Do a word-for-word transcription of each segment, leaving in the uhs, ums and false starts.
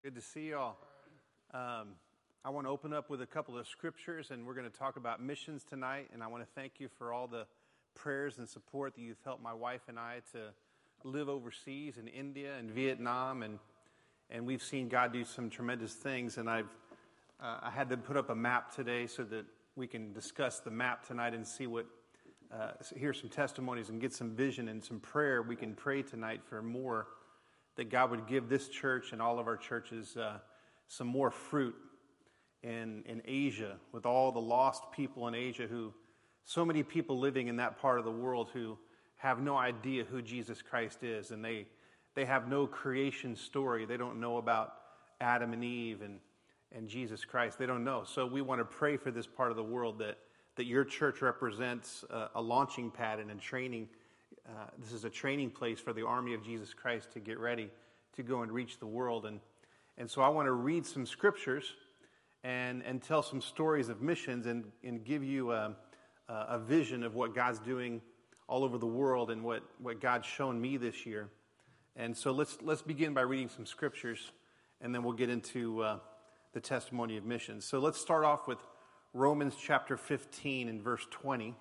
Good to see you all. Um, I want to open up with a couple of scriptures, and we're going to talk about missions tonight. And I want to thank you for all the prayers and support that you've helped my wife and I to live overseas in India and Vietnam, and and we've seen God do some tremendous things. And I've uh, I had to put up a map today so that we can discuss the map tonight and see what uh, hear some testimonies and get some vision and some prayer. We can pray tonight for more, that God would give this church and all of our churches uh, some more fruit in in Asia, with all the lost people in Asia, who, so many people living in that part of the world who have no idea who Jesus Christ is, and they they have no creation story. They don't know about Adam and Eve and, and Jesus Christ. They don't know. So we want to pray for this part of the world, that, that your church represents a, a launching pad and a training. Uh, this is a training place for the army of Jesus Christ to get ready to go and reach the world. And and so I want to read some scriptures and and tell some stories of missions, and, and give you a, a vision of what God's doing all over the world and what, what God's shown me this year. And so let's let's begin by reading some scriptures, and then we'll get into uh, the testimony of missions. So let's start off with Romans chapter fifteen and verse twenty.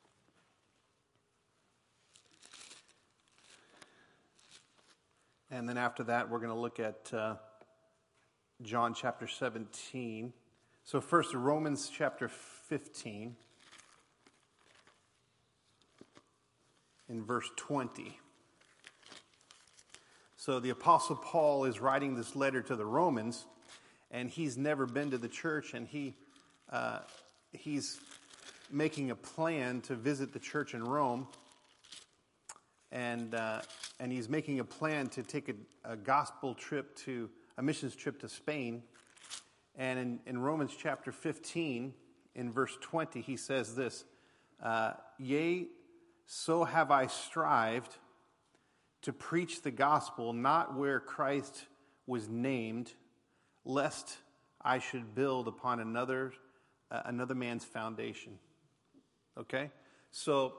And then after that, we're going to look at uh, John chapter seventeen. So first, Romans chapter fifteen, in verse twenty. So the Apostle Paul is writing this letter to the Romans, and he's never been to the church, and he uh, he's making a plan to visit the church in Rome. And uh, and he's making a plan to take a, a gospel trip to, a missions trip to Spain. And in, in Romans chapter fifteen, in verse twenty, he says this, uh, Yea, so have I strived to preach the gospel, not where Christ was named, lest I should build upon another uh, another man's foundation. Okay? So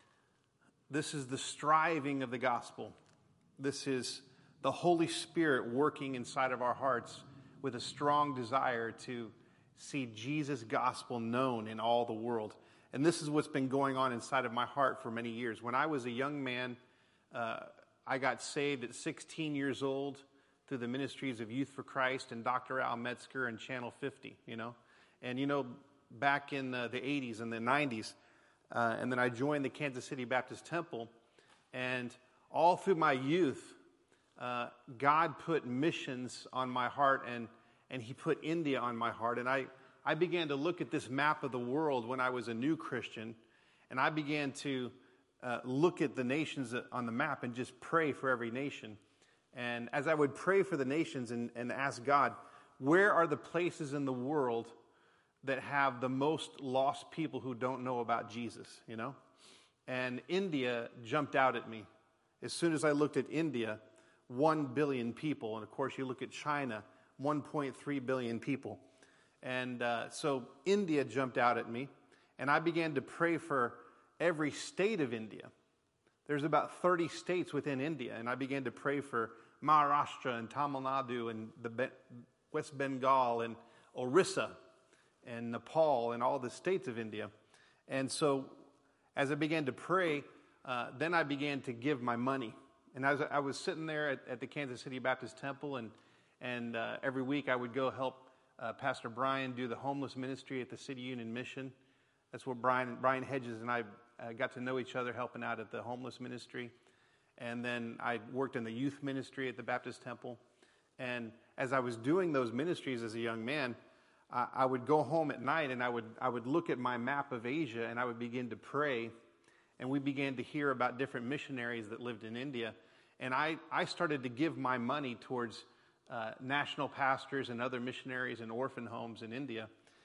this is the striving of the gospel. This is the Holy Spirit working inside of our hearts with a strong desire to see Jesus' gospel known in all the world. And this is what's been going on inside of my heart for many years. When I was a young man, uh, I got saved at sixteen years old through the ministries of Youth for Christ and Doctor Al Metzger and Channel fifty, you know. And, you know, back in the, the eighties and the nineties, Uh, and then I joined the Kansas City Baptist Temple, and all through my youth, uh, God put missions on my heart, and, and He put India on my heart. And I, I began to look at this map of the world when I was a new Christian, and I began to uh, look at the nations on the map and just pray for every nation. And as I would pray for the nations and, and ask God, where are the places in the world that have the most lost people who don't know about Jesus, you know? And India jumped out at me. As soon as I looked at India, one billion people. And of course, you look at China, one point three billion people. And uh, so India jumped out at me. And I began to pray for every state of India. There's about thirty states within India. And I began to pray for Maharashtra and Tamil Nadu and the Be- West Bengal and Orissa and Nepal and all the states of India. And so as I began to pray, uh, then I began to give my money. And as I was sitting there at, at the Kansas City Baptist Temple, and and uh, every week I would go help uh, Pastor Brian do the homeless ministry at the City Union Mission. That's where Brian, Brian Hedges and I uh, got to know each other, helping out at the homeless ministry. And then I worked in the youth ministry at the Baptist Temple. And as I was doing those ministries as a young man, I would go home at night, and I would I would look at my map of Asia, and I would begin to pray, and we began to hear about different missionaries that lived in India. And I, I started to give my money towards uh, national pastors and other missionaries and orphan homes in India.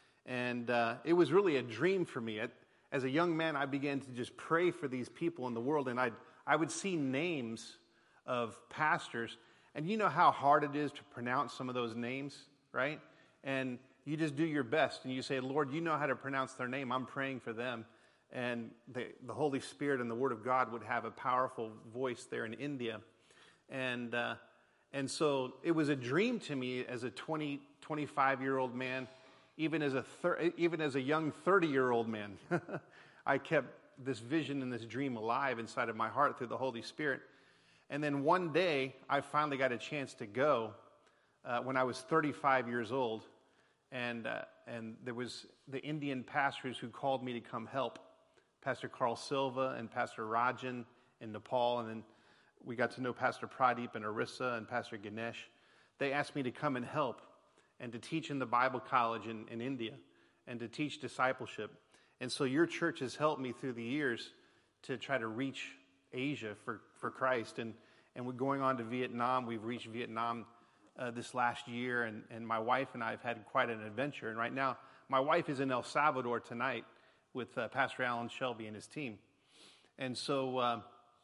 And uh, it was really a dream for me. As a young man, I began to just pray for these people in the world, and I'd, I would see names of pastors. And you know how hard it is to pronounce some of those names, right? And you just do your best, and you say, Lord, you know how to pronounce their name. I'm praying for them. And the, the Holy Spirit and the Word of God would have a powerful voice there in India. And uh, And so it was a dream to me as a twenty, twenty-five-year-old man, even as a thir- even as a young thirty-year-old man. I kept this vision and this dream alive inside of my heart through the Holy Spirit. And then one day, I finally got a chance to go uh, when I was thirty-five years old. And uh, and there was the Indian pastors who called me to come help, Pastor Carl Silva and Pastor Rajan in Nepal. And then we got to know Pastor Pradeep in Orissa and Pastor Ganesh. They asked me to come and help and to teach in the Bible college in, in India and to teach discipleship. And so your church has helped me through the years to try to reach Asia for, for Christ. And, and we're going on to Vietnam. We've reached Vietnam uh, this last year, and, and my wife and I have had quite an adventure. And right now, my wife is in El Salvador tonight with uh, Pastor Alan Shelby and his team. And so, uh,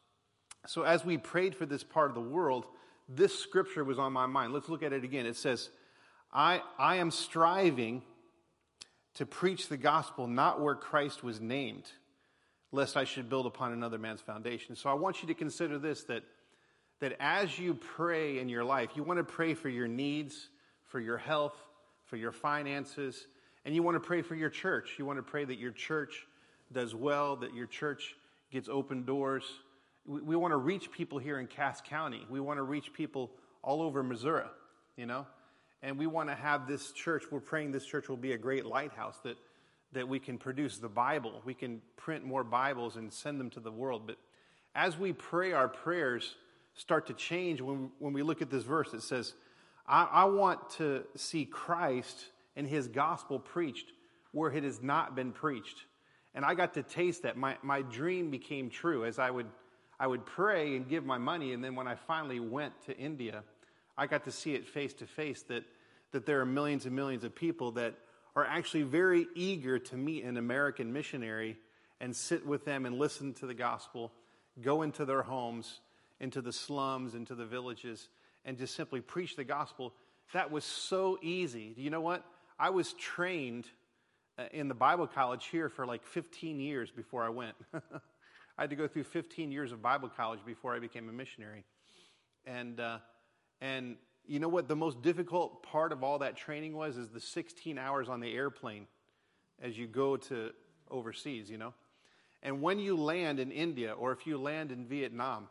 so as we prayed for this part of the world, this scripture was on my mind. Let's look at it again. It says, I, I am striving to preach the gospel not where Christ was named, lest I should build upon another man's foundation. So I want you to consider this, that, that as you pray in your life, you want to pray for your needs, for your health, for your finances, and you want to pray for your church. You want to pray that your church does well, that your church gets open doors. We, we want to reach people here in Cass County. We want to reach people all over Missouri, you know. And we want to have this church, we're praying this church will be a great lighthouse, that, that we can produce the Bible. We can print more Bibles and send them to the world. But as we pray, our prayers start to change when, when we look at this verse. It says, I, I want to see Christ and his gospel preached where it has not been preached. And I got to taste that. My, my dream became true as I would, I would pray and give my money. And then when I finally went to India, I got to see it face to face that, that there are millions and millions of people that are actually very eager to meet an American missionary and sit with them and listen to the gospel, go into their homes, into the slums, into the villages, and just simply preach the gospel. That was so easy. Do you know what? I was trained in the Bible college here for like fifteen years before I went. I had to go through fifteen years of Bible college before I became a missionary. And, uh, And you know what the most difficult part of all that training was? Is the sixteen hours on the airplane as you go to overseas, you know. And when you land in India or if you land in Vietnam,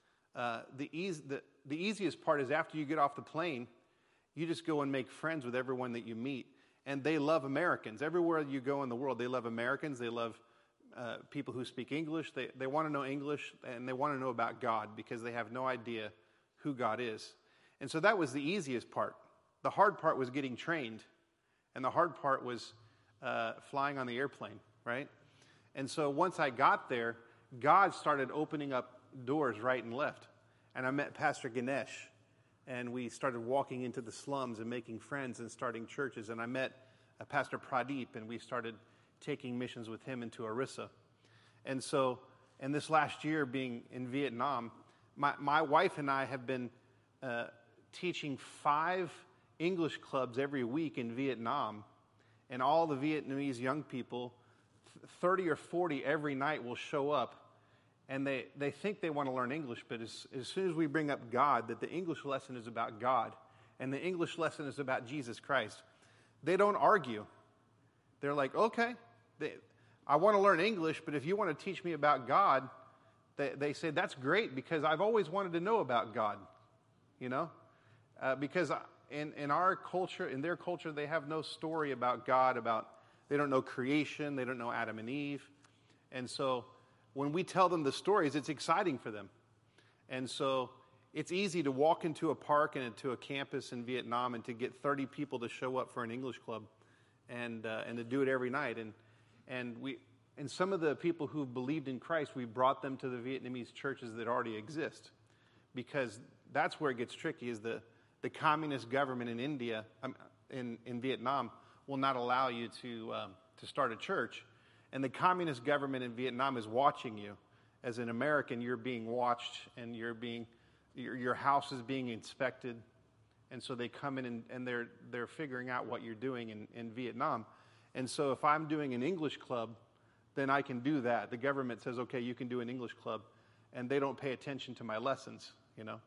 uh, the, easy, the, the easiest part is after you get off the plane, you just go and make friends with everyone that you meet. And they love Americans. Everywhere you go in the world, they love Americans. They love uh, people who speak English. They, they want to know English, and they want to know about God because they have no idea who God is. And so that was the easiest part. The hard part was getting trained. And the hard part was uh, flying on the airplane, right? And so once I got there, God started opening up doors right and left. And I met Pastor Ganesh. And we started walking into the slums and making friends and starting churches. And I met uh, Pastor Pradeep, and we started taking missions with him into Orissa. And so, and this last year being in Vietnam, my, my wife and I have been uh, teaching five English clubs every week in Vietnam. And all the Vietnamese young people, thirty or forty every night, will show up. And they, they think they want to learn English, but as, as soon as we bring up God, that the English lesson is about God, and the English lesson is about Jesus Christ, they don't argue. They're like, okay, they, I want to learn English, but if you want to teach me about God, they, they say, that's great, because I've always wanted to know about God, you know? Uh, because in, in our culture, in their culture, they have no story about God, about, they don't know creation, they don't know Adam and Eve, and so when we tell them the stories, it's exciting for them. And so it's easy to walk into a park and into a campus in Vietnam and to get thirty people to show up for an English club and uh, and to do it every night. And and we and some of the people who believed in Christ, we brought them to the Vietnamese churches that already exist, because that's where it gets tricky, is the, the communist government in India, um, in, in Vietnam, will not allow you to um, to start a church. And the communist government in Vietnam is watching you. As an American, you're being watched, and you're being, your, your house is being inspected. And so they come in and, and they're they're figuring out what you're doing in, in Vietnam. And so if I'm doing an English club, then I can do that. The government says, okay, you can do an English club, and they don't pay attention to my lessons, you know.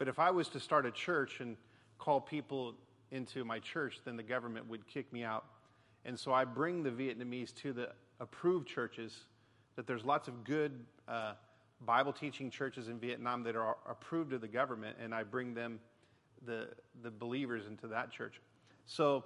But if I was to start a church and call people into my church, then the government would kick me out. And so I bring the Vietnamese to the approved churches, that there's lots of good uh, Bible teaching churches in Vietnam that are approved of the government, and I bring them, the the believers, into that church. So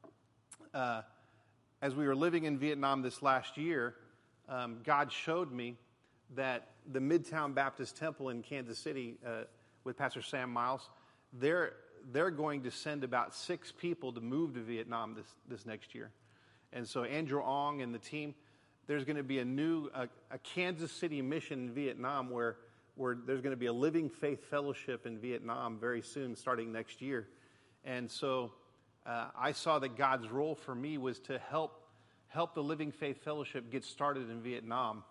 uh, as we were living in Vietnam this last year, um, God showed me that the Midtown Baptist Temple in Kansas City uh, with Pastor Sam Miles, they're they're going to send about six people to move to Vietnam this, this next year. And so Andrew Ong and the team, there's going to be a new, a, a Kansas City mission in Vietnam where, where there's going to be a Living Faith Fellowship in Vietnam very soon, starting next year. And so uh, I saw that God's role for me was to help, help the Living Faith Fellowship get started in Vietnam.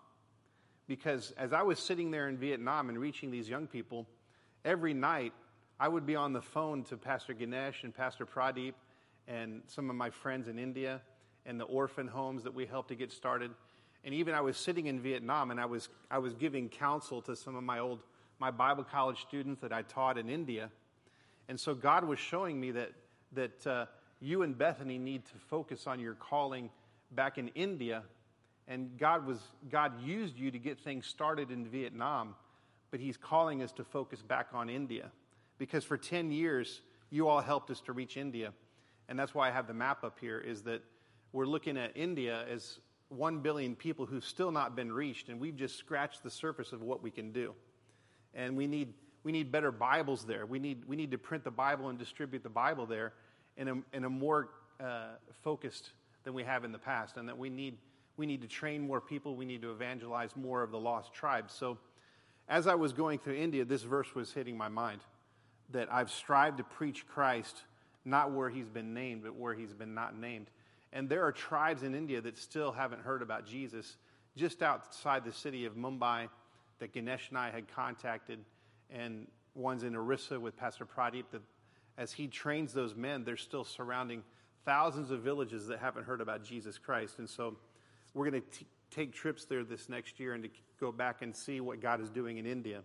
Because as I was sitting there in Vietnam and reaching these young people, every night I would be on the phone to Pastor Ganesh and Pastor Pradeep and some of my friends in India and the orphan homes that we helped to get started. And even I was sitting in Vietnam and I was I was giving counsel to some of my old, my Bible college students that I taught in India. And so God was showing me that, that uh, you and Bethany need to focus on your calling back in India. And God was God used you to get things started in Vietnam, but he's calling us to focus back on India. Because for ten years, you all helped us to reach India. And that's why I have the map up here, is that we're looking at India as one billion people who've still not been reached, and we've just scratched the surface of what we can do. And we need we need better Bibles there. We need we need to print the Bible and distribute the Bible there in a, in a more uh, focused than we have in the past. And that we need we need to train more people. We need to evangelize more of the lost tribes. So as I was going through India, this verse was hitting my mind, that I've strived to preach Christ, not where he's been named, but where he's been not named. And there are tribes in India that still haven't heard about Jesus, just outside the city of Mumbai that Ganesh and I had contacted, and one's in Orissa with Pastor Pradeep, that as he trains those men, they're still surrounding thousands of villages that haven't heard about Jesus Christ. And so we're going to take trips there this next year and to go back and see what God is doing in India.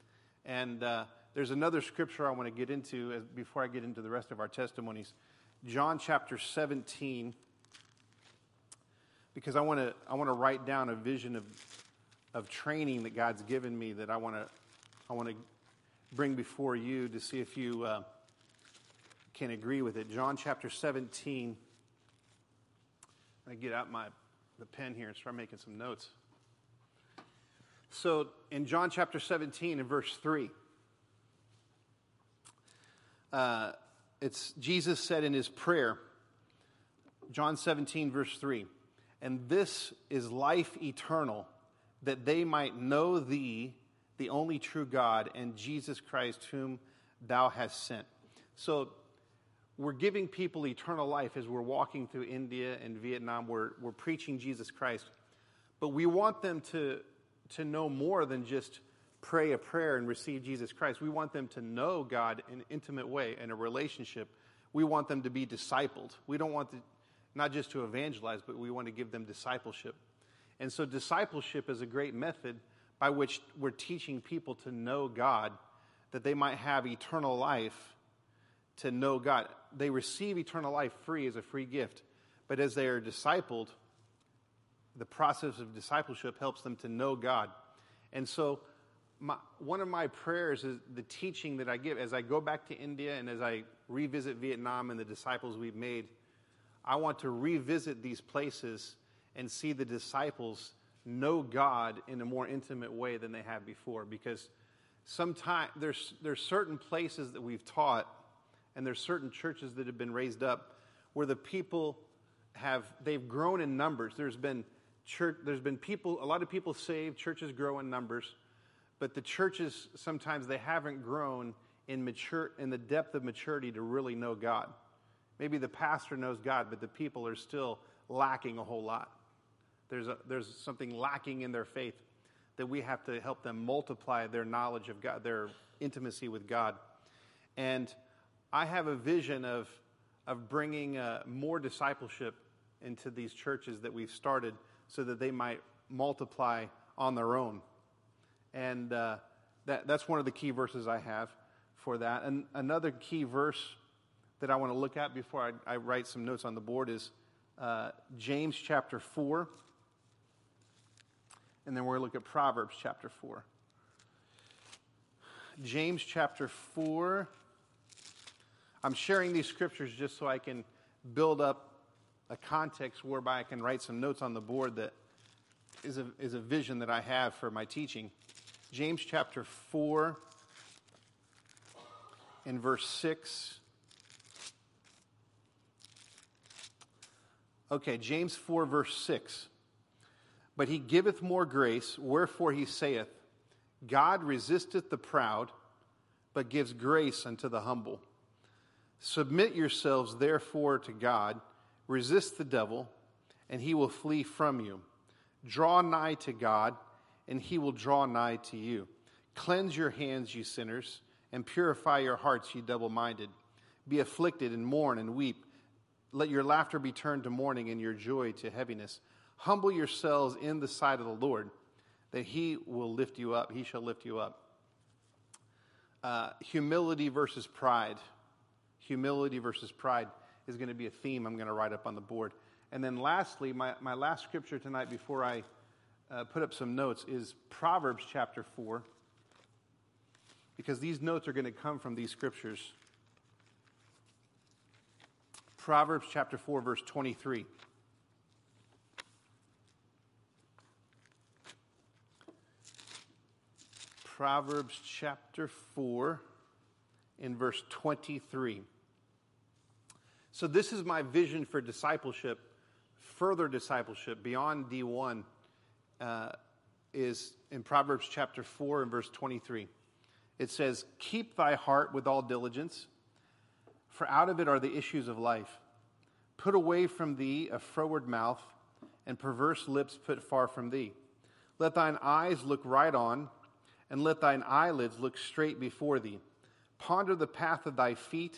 And uh, there's another scripture I want to get into as, before I get into the rest of our testimonies. John chapter seventeen, because I want to I want to write down a vision of of training that God's given me that I want to I want to bring before you to see if you uh, can agree with it. John chapter seventeen. I get out my the pen here and start making some notes. So in John chapter seventeen and verse three, uh, it's Jesus said in his prayer, John seventeen verse three, "And this is life eternal, that they might know thee, the only true God, and Jesus Christ whom thou hast sent." So we're giving people eternal life as we're walking through India and Vietnam. We're, we're preaching Jesus Christ. But we want them to, to know more than just pray a prayer and receive Jesus Christ. We want them to know God in an intimate way, in a relationship. We want them to be discipled. We don't want to, not just to evangelize, but we want to give them discipleship. And so discipleship is a great method by which we're teaching people to know God, that they might have eternal life, to know God. They receive eternal life free as a free gift, but as they are discipled, the process of discipleship helps them to know God. And so my, one of my prayers is the teaching that I give as I go back to India and as I revisit Vietnam and the disciples we've made. I want to revisit these places and see the disciples know God in a more intimate way than they have before, because sometimes there's there's certain places that we've taught, and there's certain churches that have been raised up where the people have, they've grown in numbers. There's been church, there's been people, a lot of people saved, churches grow in numbers, but the churches, sometimes they haven't grown in mature, in the depth of maturity to really know God. Maybe the pastor knows God, but the people are still lacking a whole lot. There's a, there's something lacking in their faith that we have to help them multiply their knowledge of God, their intimacy with God. And I have a vision of of bringing uh, more discipleship into these churches that we've started so that they might multiply on their own. And uh, that that's one of the key verses I have. for that. And another key verse that I want to look at before I, I write some notes on the board is uh, James chapter four. And then we're going to look at Proverbs chapter four. James chapter four. I'm sharing these scriptures just so I can build up a context whereby I can write some notes on the board that is a, is a vision that I have for my teaching. James chapter four in verse six. Okay, James four verse six. But he giveth more grace, wherefore he saith, God resisteth the proud, but gives grace unto the humble. Submit yourselves therefore to God, resist the devil, and he will flee from you. Draw nigh to God, and he will draw nigh to you. Cleanse your hands, ye sinners, and purify your hearts, ye double-minded. Be afflicted, and mourn, and weep. Let your laughter be turned to mourning, and your joy to heaviness. Humble yourselves in the sight of the Lord, that he will lift you up. He shall lift you up. Uh, humility versus pride. Humility versus pride is going to be a theme I'm going to write up on the board. And then lastly, my, my last scripture tonight before I uh, put up some notes is Proverbs chapter four. Because these notes are going to come from these scriptures. Proverbs chapter four, verse twenty-three. Proverbs chapter four in verse twenty-three. So this is my vision for discipleship, further discipleship beyond D one, uh, is in Proverbs chapter four and verse twenty-three. It says, keep thy heart with all diligence, for out of it are the issues of life. Put away from thee a froward mouth, and perverse lips put far from thee. Let thine eyes look right on, and let thine eyelids look straight before thee. Ponder the path of thy feet,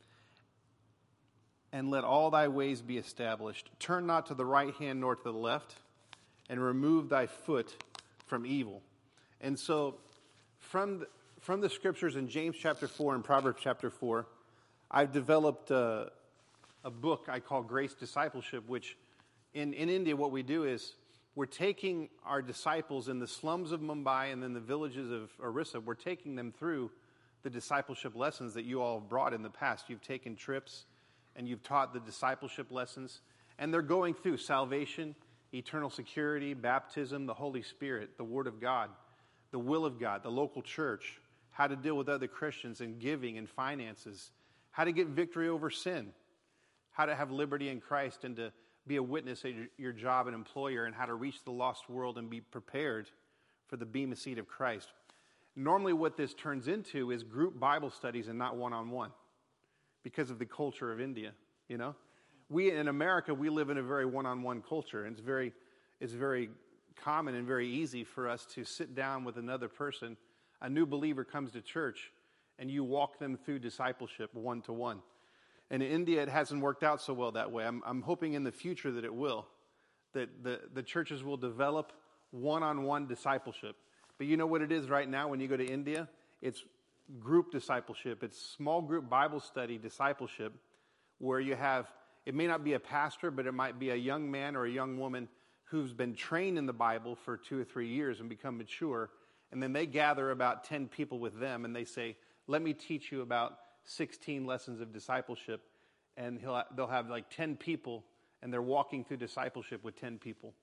and let all thy ways be established. Turn not to the right hand nor to the left, and remove thy foot from evil. And so, from the, from the scriptures in James chapter four and Proverbs chapter four, I've developed a, a book I call Grace Discipleship, which in, in India what we do is we're taking our disciples in the slums of Mumbai and then the villages of Orissa, we're taking them through the discipleship lessons that you all have brought in the past. You've taken trips and you've taught the discipleship lessons, and they're going through salvation, eternal security, baptism, the Holy Spirit, the Word of God, the will of God, the local church, how to deal with other Christians and giving and finances, how to get victory over sin, how to have liberty in Christ and to be a witness at your job and employer, and how to reach the lost world and be prepared for the bema seat of Christ. Normally what this turns into is group Bible studies and not one-on-one because of the culture of India, you know. We, in America, we live in a very one-on-one culture, and it's very, it's very common and very easy for us to sit down with another person. A new believer comes to church, and you walk them through discipleship one-to-one. And in India, it hasn't worked out so well that way. I'm, I'm hoping in the future that it will, that the, the churches will develop one-on-one discipleship. But you know what it is right now when you go to India? It's group discipleship. It's small group Bible study discipleship where you have, it may not be a pastor, but it might be a young man or a young woman who's been trained in the Bible for two or three years and become mature. And then they gather about ten people with them and they say, let me teach you about sixteen lessons of discipleship. And he'll, they'll have like ten people and they're walking through discipleship with ten people.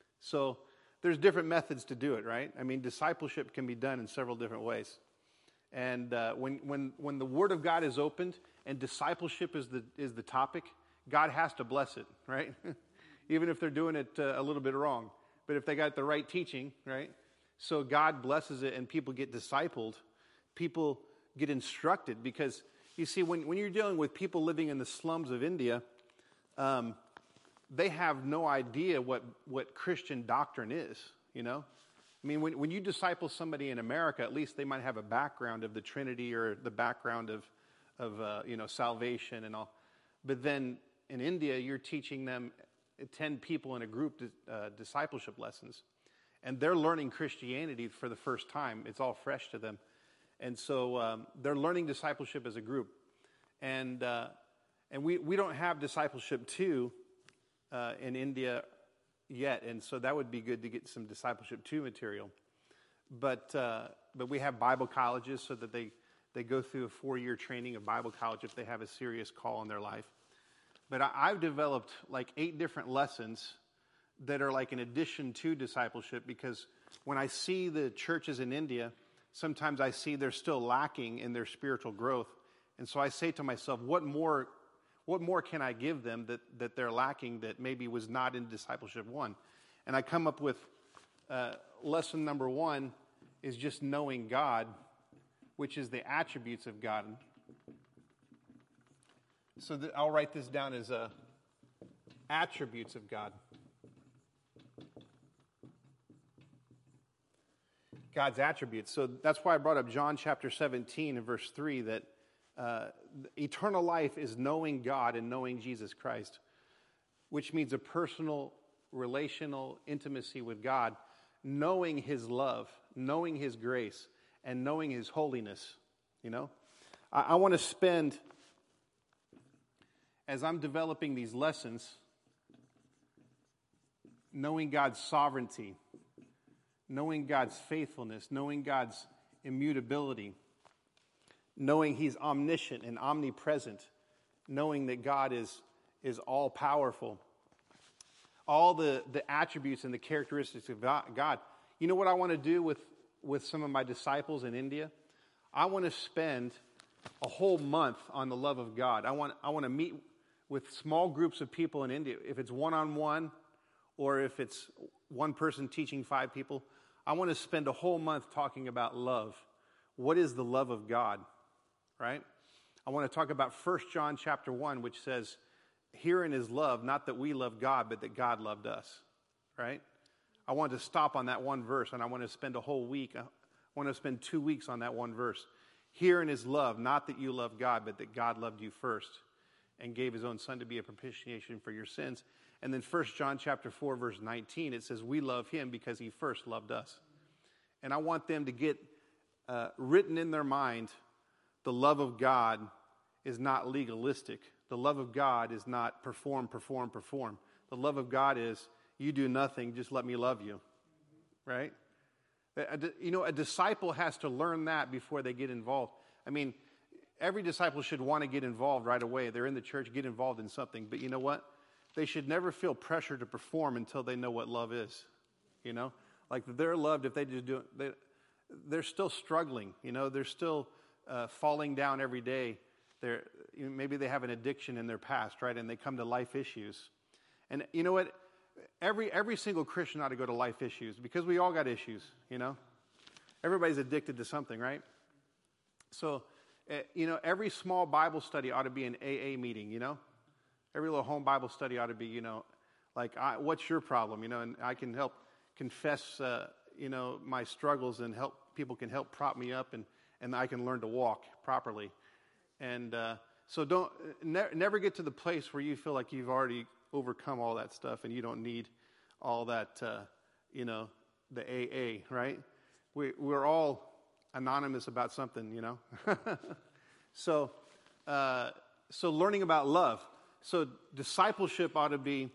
So there's different methods to do it, right? I mean, discipleship can be done in several different ways. And uh, when, when, when the Word of God is opened and discipleship is the, is the topic, God has to bless it, right? Even if they're doing it uh, a little bit wrong. But if they got the right teaching, right? So God blesses it and people get discipled. People get instructed because, you see, when, when you're dealing with people living in the slums of India, um, they have no idea what, what Christian doctrine is, you know? I mean, when, when you disciple somebody in America, at least they might have a background of the Trinity or the background of, of uh, you know, salvation and all. But then in India, you're teaching them ten people in a group uh, discipleship lessons. And they're learning Christianity for the first time. It's all fresh to them. And so um, they're learning discipleship as a group. And uh, and we, we don't have discipleship two uh, in India yet. And so that would be good to get some discipleship two material. But uh, but we have Bible colleges so that they, they go through a four-year training of Bible college if they have a serious call in their life. But I, I've developed like eight different lessons that are like an addition to discipleship, because when I see the churches in India, sometimes I see they're still lacking in their spiritual growth. And so I say to myself, what more what more can I give them that, that they're lacking that maybe was not in discipleship one? And I come up with uh, lesson number one is just knowing God, which is the attributes of God. So that I'll write this down as uh, attributes of God. God's attributes. So that's why I brought up John chapter seventeen and verse three, that uh, eternal life is knowing God and knowing Jesus Christ, which means a personal, relational intimacy with God, knowing His love, knowing His grace, and knowing His holiness. You know, I, I want to spend, as I'm developing these lessons, knowing God's sovereignty, knowing God's faithfulness, knowing God's immutability, knowing He's omniscient and omnipresent, knowing that God is, is all-powerful. All the, the attributes and the characteristics of God. You know what I want to do with, with some of my disciples in India? I want to spend a whole month on the love of God. I want, I want to meet with small groups of people in India. If it's one-on-one or if it's one person teaching five people, I want to spend a whole month talking about love. What is the love of God, right? I want to talk about First John chapter one, which says, herein is love, not that we love God, but that God loved us, right? I want to stop on that one verse, and I want to spend a whole week, I want to spend two weeks on that one verse. Herein is love, not that you love God, but that God loved you first and gave His own Son to be a propitiation for your sins. And then First John chapter four, verse nineteen, it says, we love Him because He first loved us. And I want them to get uh, written in their mind, the love of God is not legalistic. The love of God is not perform, perform, perform. The love of God is, you do nothing, just let me love you, right? You know, a disciple has to learn that before they get involved. I mean, every disciple should want to get involved right away. They're in the church, get involved in something. But you know what? They should never feel pressure to perform until they know what love is, you know? Like, they're loved if they just do it. They, they're still struggling, you know? They're still uh, falling down every day. They're, you know, maybe they have an addiction in their past, right? And they come to life issues. And you know what? Every every single Christian ought to go to life issues, because we all got issues, you know? Everybody's addicted to something, right? So, uh, you know, every small Bible study ought to be an A A meeting, you know? Every little home Bible study ought to be, you know, like, I, what's your problem, you know? And I can help confess, uh, you know, my struggles, and help people can help prop me up, and, and I can learn to walk properly. And uh, so don't ne- never get to the place where you feel like you've already overcome all that stuff and you don't need all that, uh, you know, the A A, right? We, we're all anonymous about something, you know? so, uh, so learning about love. So discipleship ought to be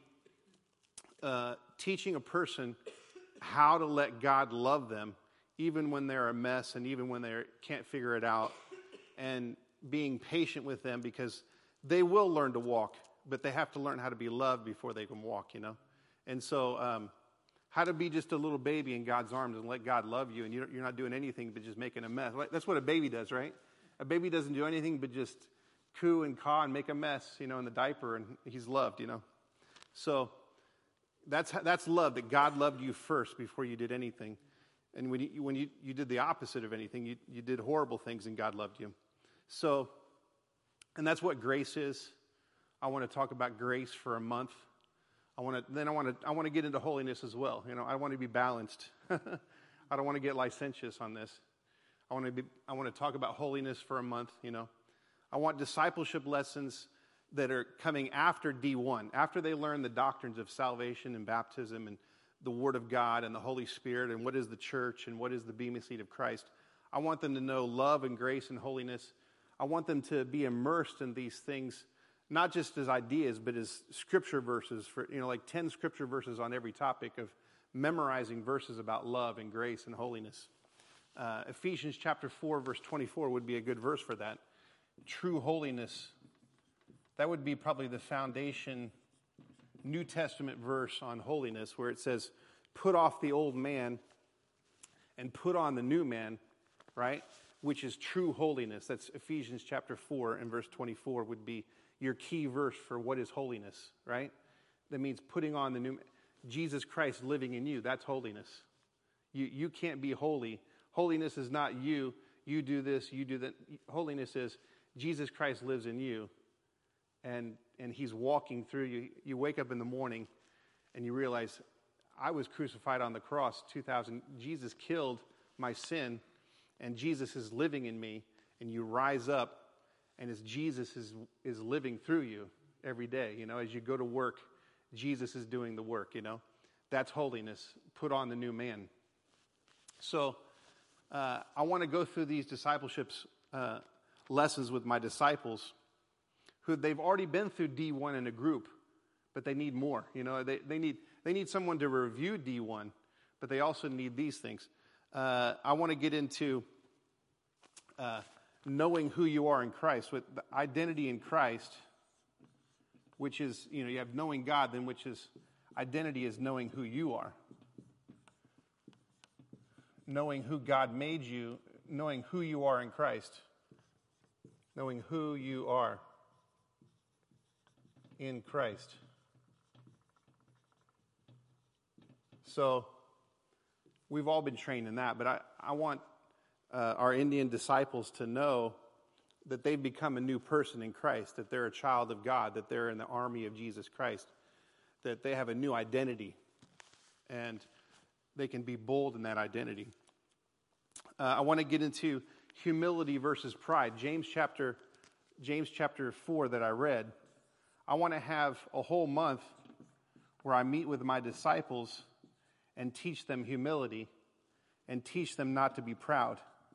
uh, teaching a person how to let God love them, even when they're a mess and even when they can't figure it out, and being patient with them, because they will learn to walk, but they have to learn how to be loved before they can walk, you know? And so um, how to be just a little baby in God's arms and let God love you, and you're not doing anything but just making a mess. That's what a baby does, right? A baby doesn't do anything but just coo and caw and make a mess, you know, in the diaper, and he's loved, you know? So that's that's love, that God loved you first before you did anything. And when you, when you, you did the opposite of anything, you, you did horrible things, and God loved you. So, and that's what grace is. I want to talk about grace for a month. I want to, then I want to, I want to get into holiness as well. You know, I want to be balanced. I don't want to get licentious on this. I want to be, I want to talk about holiness for a month, you know. I want discipleship lessons that are coming after D one, after they learn the doctrines of salvation and baptism and the Word of God and the Holy Spirit and what is the church and what is the bema seat of Christ. I want them to know love and grace and holiness. I want them to be immersed in these things, not just as ideas, but as scripture verses, for, you know, like ten scripture verses on every topic of memorizing verses about love and grace and holiness. Uh, Ephesians chapter four, verse twenty-four would be a good verse for that. True holiness. That would be probably the foundation New Testament verse on holiness, where it says, put off the old man and put on the new man, right? Which is true holiness. That's Ephesians chapter four and verse twenty-four would be your key verse for what is holiness, right? That means putting on the new man. Jesus Christ living in you, that's holiness. You you can't be holy. Holiness is not you. You do this, you do that. Holiness is Jesus Christ lives in you, and and he's walking through you. You wake up in the morning and you realize, I was crucified on the cross two thousand. Jesus killed my sin, and Jesus is living in me. And you rise up, and as Jesus is is living through you every day, you know, as you go to work, Jesus is doing the work, you know. That's holiness. Put on the new man. So uh, I want to go through these discipleships uh, lessons with my disciples who they've already been through D one in a group, but they need more. You know, they, they need they need someone to review D one, but they also need these things. Uh, I want to get into uh, knowing who you are in Christ, with the identity in Christ, which is, you know, you have knowing God, then which is, identity is knowing who you are. Knowing who God made you, knowing who you are in Christ. Knowing who you are in Christ. So, we've all been trained in that, but I, I want uh, our Indian disciples to know that they've become a new person in Christ, that they're a child of God, that they're in the army of Jesus Christ, that they have a new identity, and they can be bold in that identity. Uh, I want to get into humility versus pride. James chapter, James chapter four that I read. I want to have a whole month where I meet with my disciples and teach them humility and teach them not to be proud.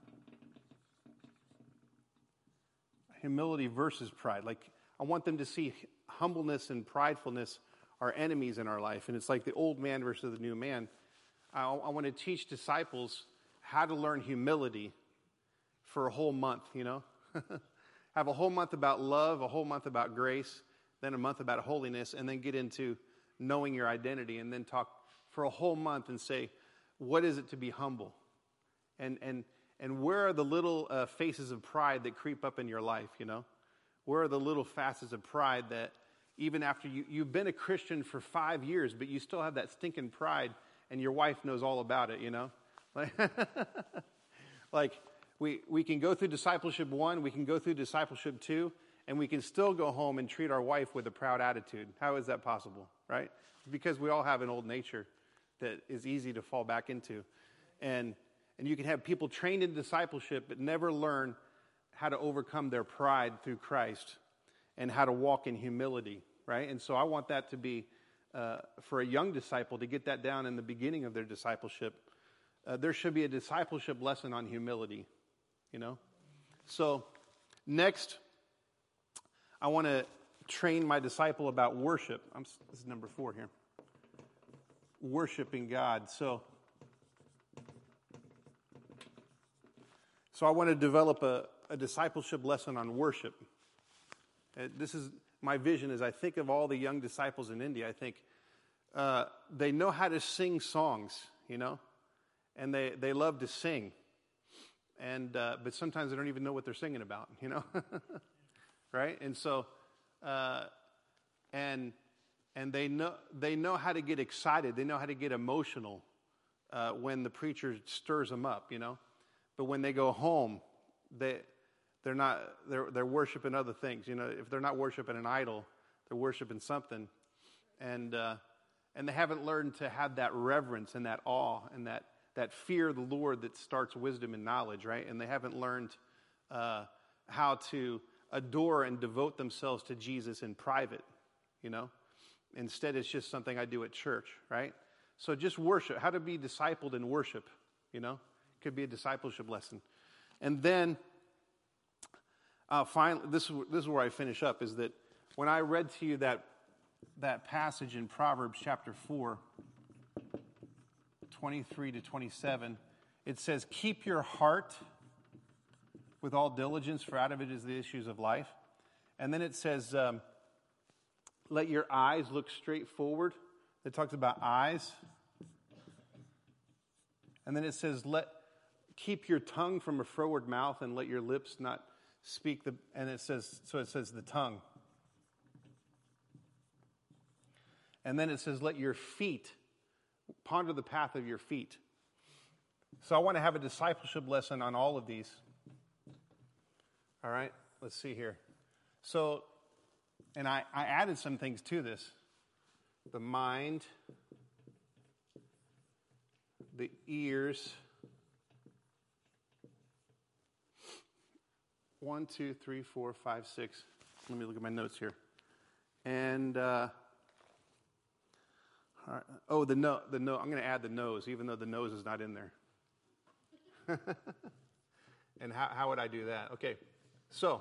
Humility versus pride. Like, I want them to see humbleness and pridefulness are enemies in our life. And it's like the old man versus the new man. I, I want to teach disciples how to learn humility for a whole month, you know. Have a whole month about love, a whole month about grace, then a month about holiness, and then get into knowing your identity, and then talk for a whole month and say, what is it to be humble? And and and where are the little uh, faces of pride that creep up in your life, you know? Where are the little facets of pride that even after you, you've been a Christian for five years, but you still have that stinking pride, and your wife knows all about it, you know? Like, like we, we can go through discipleship one, we can go through discipleship two, and we can still go home and treat our wife with a proud attitude. How is that possible, right? Because we all have an old nature that is easy to fall back into. And and you can have people trained in discipleship but never learn how to overcome their pride through Christ and how to walk in humility, right? And so I want that to be, uh, for a young disciple, to get that down in the beginning of their discipleship. Uh, there should be a discipleship lesson on humility, you know? So next, I want to train my disciple about worship. I'm, this is number four here. Worshiping God. So, so I want to develop a, a discipleship lesson on worship. Uh, this is my vision as I think of all the young disciples in India. I think uh, they know how to sing songs, you know, and they, they love to sing. And uh, but sometimes they don't even know what they're singing about, you know, right? And so, uh, and and they know they know how to get excited. They know how to get emotional uh, when the preacher stirs them up, you know. But when they go home, they they're not they're they're worshiping other things, you know. If they're not worshiping an idol, they're worshiping something, and uh, and they haven't learned to have that reverence and that awe and that. that fear of the Lord that starts wisdom and knowledge, right? And they haven't learned uh, how to adore and devote themselves to Jesus in private, you know? Instead, it's just something I do at church, right? So just worship, how to be discipled in worship, you know? Could be a discipleship lesson. And then, uh, finally, this, this is where I finish up, is that when I read to you that, that passage in Proverbs chapter four, twenty-three to twenty-seven, it says, keep your heart with all diligence, for out of it is the issues of life. And then it says, um, let your eyes look straight forward. It talks about eyes. And then it says, let keep your tongue from a froward mouth and let your lips not speak the, and it says, so it says the tongue. And then it says, let your feet, ponder the path of your feet. So I want to have a discipleship lesson on all of these. All right, let's see here. So, and I, I added some things to this. The mind, the ears. One, two, three, four, five, six. Let me look at my notes here. And, uh, all right. oh, the no, the no. I'm going to add the nose, even though the nose is not in there. And how, how would I do that? Okay, so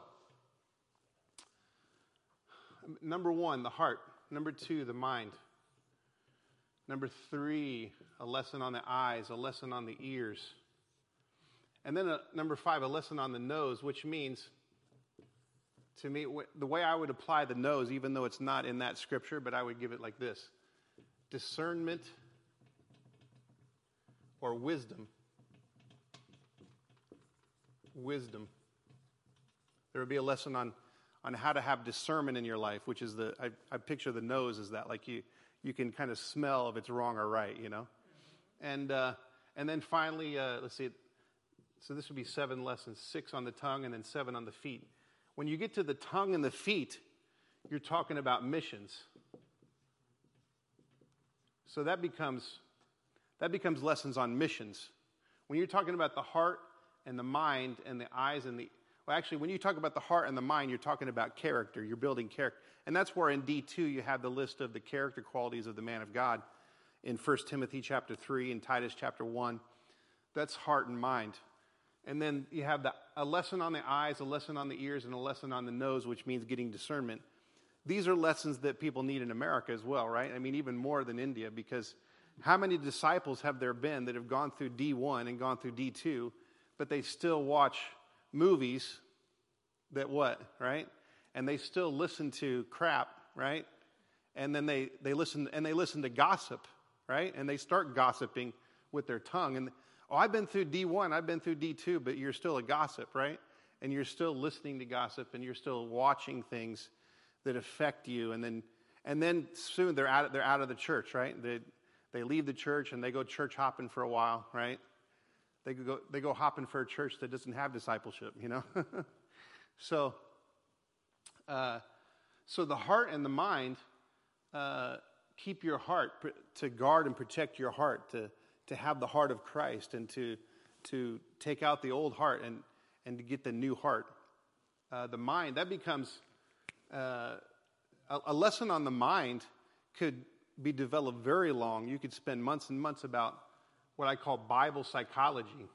number one, the heart. Number two, the mind. Number three, a lesson on the eyes, a lesson on the ears. And then a, number five, a lesson on the nose, which means, to me, w- the way I would apply the nose, even though it's not in that scripture, but I would give it like this. Discernment or wisdom. Wisdom. There would be a lesson on, on how to have discernment in your life, which is the, I, I picture the nose as that, like you, you can kind of smell if it's wrong or right, you know? And, uh, and then finally, uh, let's see, so this would be seven lessons, six on the tongue and then seven on the feet. When you get to the tongue and the feet, you're talking about missions. So that becomes, that becomes lessons on missions. When you're talking about the heart and the mind and the eyes and the, well, actually, when you talk about the heart and the mind, you're talking about character. You're building character. And that's where in D two you have the list of the character qualities of the man of God in First Timothy chapter three and Titus chapter one. That's heart and mind. And then you have the, a lesson on the eyes, a lesson on the ears, and a lesson on the nose, which means getting discernment. These are lessons that people need in America as well, right? I mean, even more than India, because how many disciples have there been that have gone through D one and gone through D two, but they still watch movies that what, right? And they still listen to crap, right? And then they, they listen and they listen to gossip, right? And they start gossiping with their tongue. And oh, I've been through D one, I've been through D two, but you're still a gossip, right? And you're still listening to gossip and you're still watching things that affect you. And then and then soon they're out they're out of the church, right? They they leave the church and they go church hopping for a while, right? They go they go hopping for a church that doesn't have discipleship, you know? so uh, so the heart and the mind, uh, keep your heart, to guard and protect your heart, to to have the heart of Christ and to to take out the old heart and, and to get the new heart. Uh, the mind, that becomes uh, a, a lesson on the mind could be developed very long. You could spend months and months about what I call Bible psychology.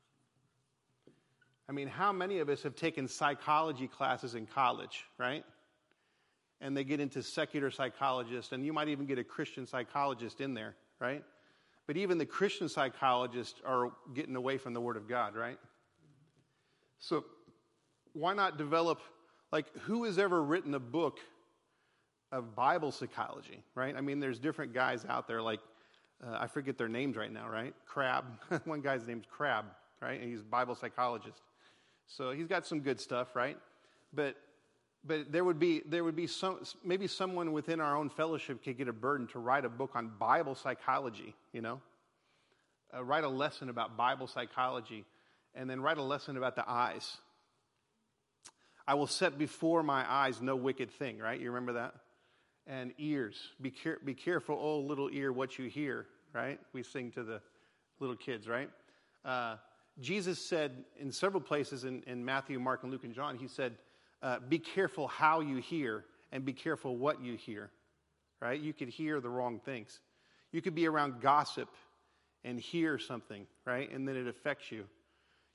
I mean, how many of us have taken psychology classes in college, right? And they get into secular psychologists, and you might even get a Christian psychologist in there, right? But even the Christian psychologists are getting away from the Word of God, right? So why not develop, like, who has ever written a book of Bible psychology, right? I mean, there's different guys out there, like, uh, I forget their names right now, right? Crab. One guy's name's Crab, right? And he's a Bible psychologist. So he's got some good stuff, right? But but there would be there would be some maybe someone within our own fellowship could get a burden to write a book on Bible psychology, you know? Uh, write a lesson about Bible psychology, and then write a lesson about the eyes. I will set before my eyes no wicked thing, right? You remember that? And ears. Be, care- be careful, oh little ear, what you hear, right? We sing to the little kids, right? Uh, Jesus said in several places in, in Matthew, Mark, and Luke, and John, he said, uh, be careful how you hear and be careful what you hear, right? You could hear the wrong things. You could be around gossip and hear something, right? And then it affects you.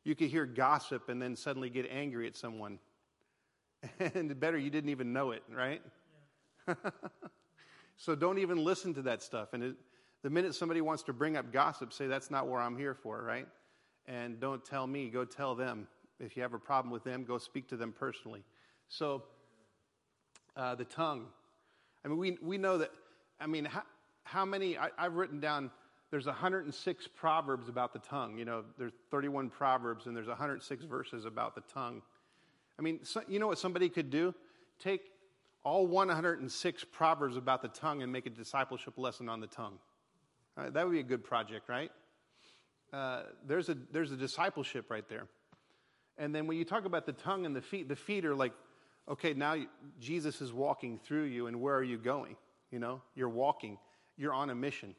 You could hear gossip and then suddenly get angry at someone. And better, you didn't even know it, right? Yeah. So don't even listen to that stuff. And it, the minute somebody wants to bring up gossip, say, that's not what I'm here for, right? And don't tell me, go tell them. If you have a problem with them, go speak to them personally. So, uh, the tongue. I mean, we we know that, I mean, how, how many, I, I've written down, there's one hundred six proverbs about the tongue. You know, there's thirty-one proverbs, and there's one hundred six verses about the tongue. I mean, so, you know what somebody could do? Take all one hundred six proverbs about the tongue and make a discipleship lesson on the tongue. Uh, that would be a good project, right? Uh, there's a there's a discipleship right there. And then when you talk about the tongue and the feet, the feet are like, okay, now you, Jesus is walking through you, and where are you going? You know, you're walking. You're on a mission.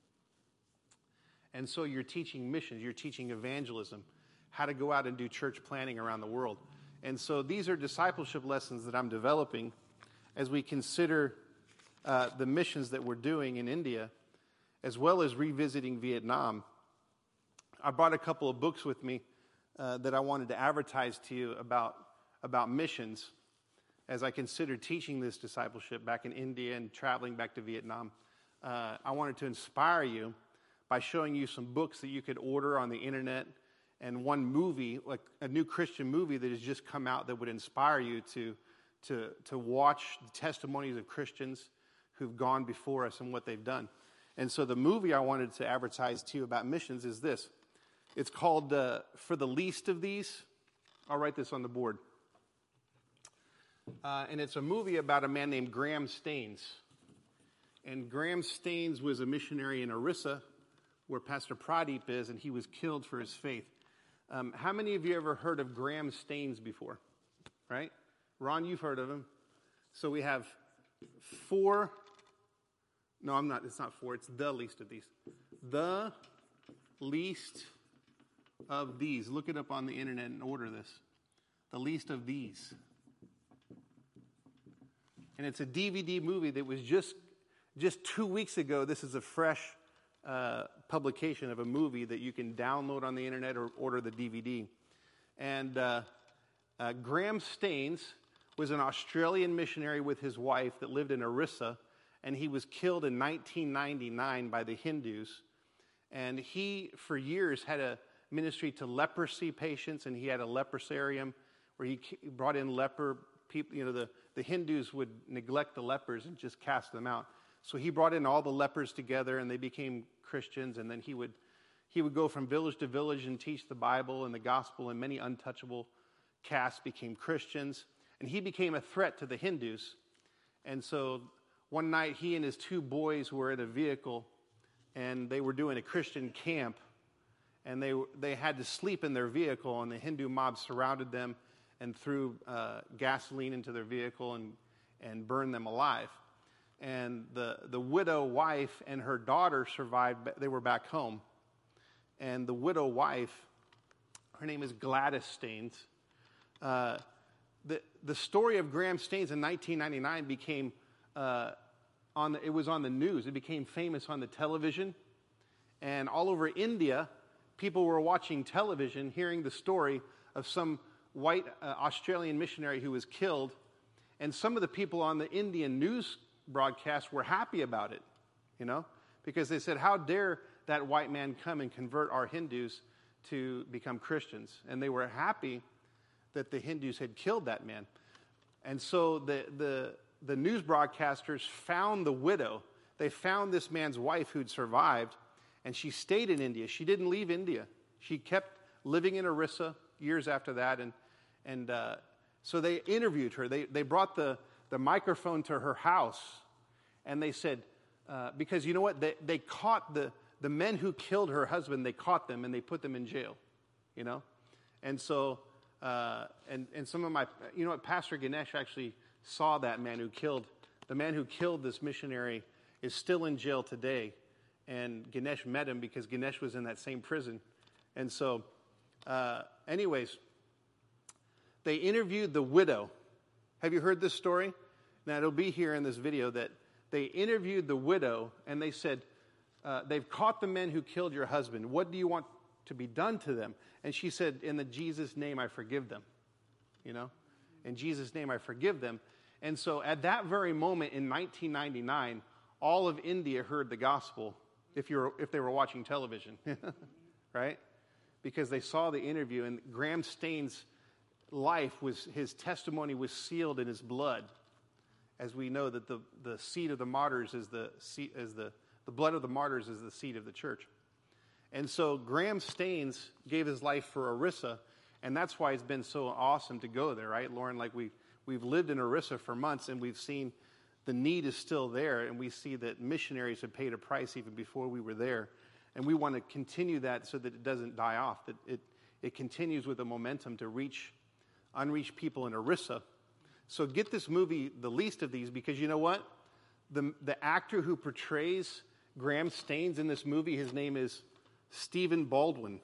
And so you're teaching missions. You're teaching evangelism, how to go out and do church planning around the world. And so these are discipleship lessons that I'm developing as we consider uh, the missions that we're doing in India, as well as revisiting Vietnam. I brought a couple of books with me uh, that I wanted to advertise to you about, about missions as I considered teaching this discipleship back in India and traveling back to Vietnam. Uh, I wanted to inspire you by showing you some books that you could order on the internet, and one movie, like a new Christian movie that has just come out that would inspire you to, to, to watch the testimonies of Christians who've gone before us and what they've done. And so the movie I wanted to advertise to you about missions is this. It's called uh, For the Least of These. I'll write this on the board. Uh, and it's a movie about a man named Graham Staines. And Graham Staines was a missionary in Orissa, where Pastor Pradeep is, and he was killed for his faith. Um, how many of you ever heard of Graham Staines before? Right? Ron, you've heard of him. So we have four. No, I'm not. It's not four. It's the least of these. The least of these. Look it up on the internet and order this. The least of these. And it's a D V D movie that was just, just two weeks ago. This is a fresh Uh, publication of a movie that you can download on the internet or order the D V D. And uh, uh, Graham Staines was an Australian missionary with his wife that lived in Orissa, and he was killed in nineteen ninety-nine by the Hindus. And he, for years, had a ministry to leprosy patients, and he had a leprosarium where he brought in leper people. You know, the, the Hindus would neglect the lepers and just cast them out. So he brought in all the lepers together, and they became Christians, and then he would he would go from village to village and teach the Bible and the gospel, and many untouchable castes became Christians. And he became a threat to the Hindus. And so one night he and his two boys were in a vehicle, and they were doing a Christian camp, and they they had to sleep in their vehicle, and the Hindu mob surrounded them and threw uh, gasoline into their vehicle and, and burned them alive. And the, the widow wife and her daughter survived. They were back home. And the widow wife, her name is Gladys Staines. Uh, the, the story of Graham Staines in nineteen ninety-nine became, uh, on the, it was on the news. It became famous on the television. And all over India, people were watching television, hearing the story of some white uh, Australian missionary who was killed. And some of the people on the Indian news broadcasts were happy about it, you know, because they said, how dare that white man come and convert our Hindus to become Christians? And they were happy that the Hindus had killed that man. And so the the the news broadcasters found the widow. They found this man's wife who'd survived, and she stayed in India. She didn't leave India. She kept living in Orissa years after that, and and uh, so they interviewed her. They they brought the the microphone to her house, and they said, uh, because you know what? They, they caught the, the men who killed her husband, they caught them, and they put them in jail, you know? And so, uh, and, and some of my, you know what? Pastor Ganesh actually saw that man who killed, the man who killed this missionary is still in jail today, and Ganesh met him because Ganesh was in that same prison. And so, uh, anyways, they interviewed the widow. Have you heard this story? Now, it'll be here in this video that they interviewed the widow, and they said, uh, they've caught the men who killed your husband. What do you want to be done to them. And she said, in the Jesus name, I forgive them. You know, in Jesus' name, I forgive them. And so at that very moment in nineteen ninety-nine, all of India heard the gospel if you were, if they were watching television, right? Because they saw the interview, and Graham Staines' life was, his testimony was sealed in his blood. As we know that the, the seed of the martyrs is the seed, is the, the blood of the martyrs is the seed of the church. And so Graham Staines gave his life for Orissa, and that's why it's been so awesome to go there, right, Lauren? Like we we've lived in Orissa for months, and we've seen the need is still there, and we see that missionaries have paid a price even before we were there, and we want to continue that so that it doesn't die off. That it it continues with the momentum to reach unreached people in Orissa. So get this movie, The Least of These, because you know what? The, the actor who portrays Graham Staines in this movie, his name is Stephen Baldwin.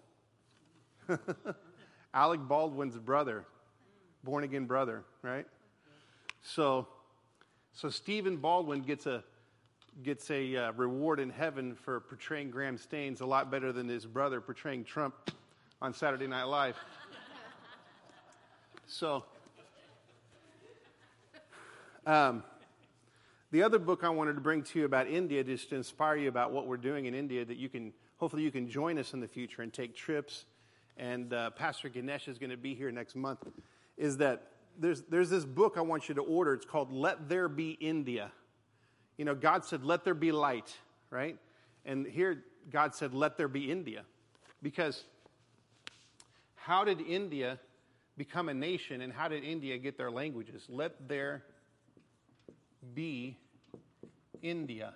Alec Baldwin's brother, born-again brother, right? So so Stephen Baldwin gets a gets a uh, reward in heaven for portraying Graham Staines a lot better than his brother portraying Trump on Saturday Night Live. So... Um, the other book I wanted to bring to you about India, just to inspire you about what we're doing in India, that you can, hopefully you can join us in the future and take trips, and uh, Pastor Ganesh is going to be here next month, is that there's, there's this book I want you to order. It's called Let There Be India. You know, God said, let there be light, right? And here God said, let there be India. Because how did India become a nation, and how did India get their languages? Let there be India.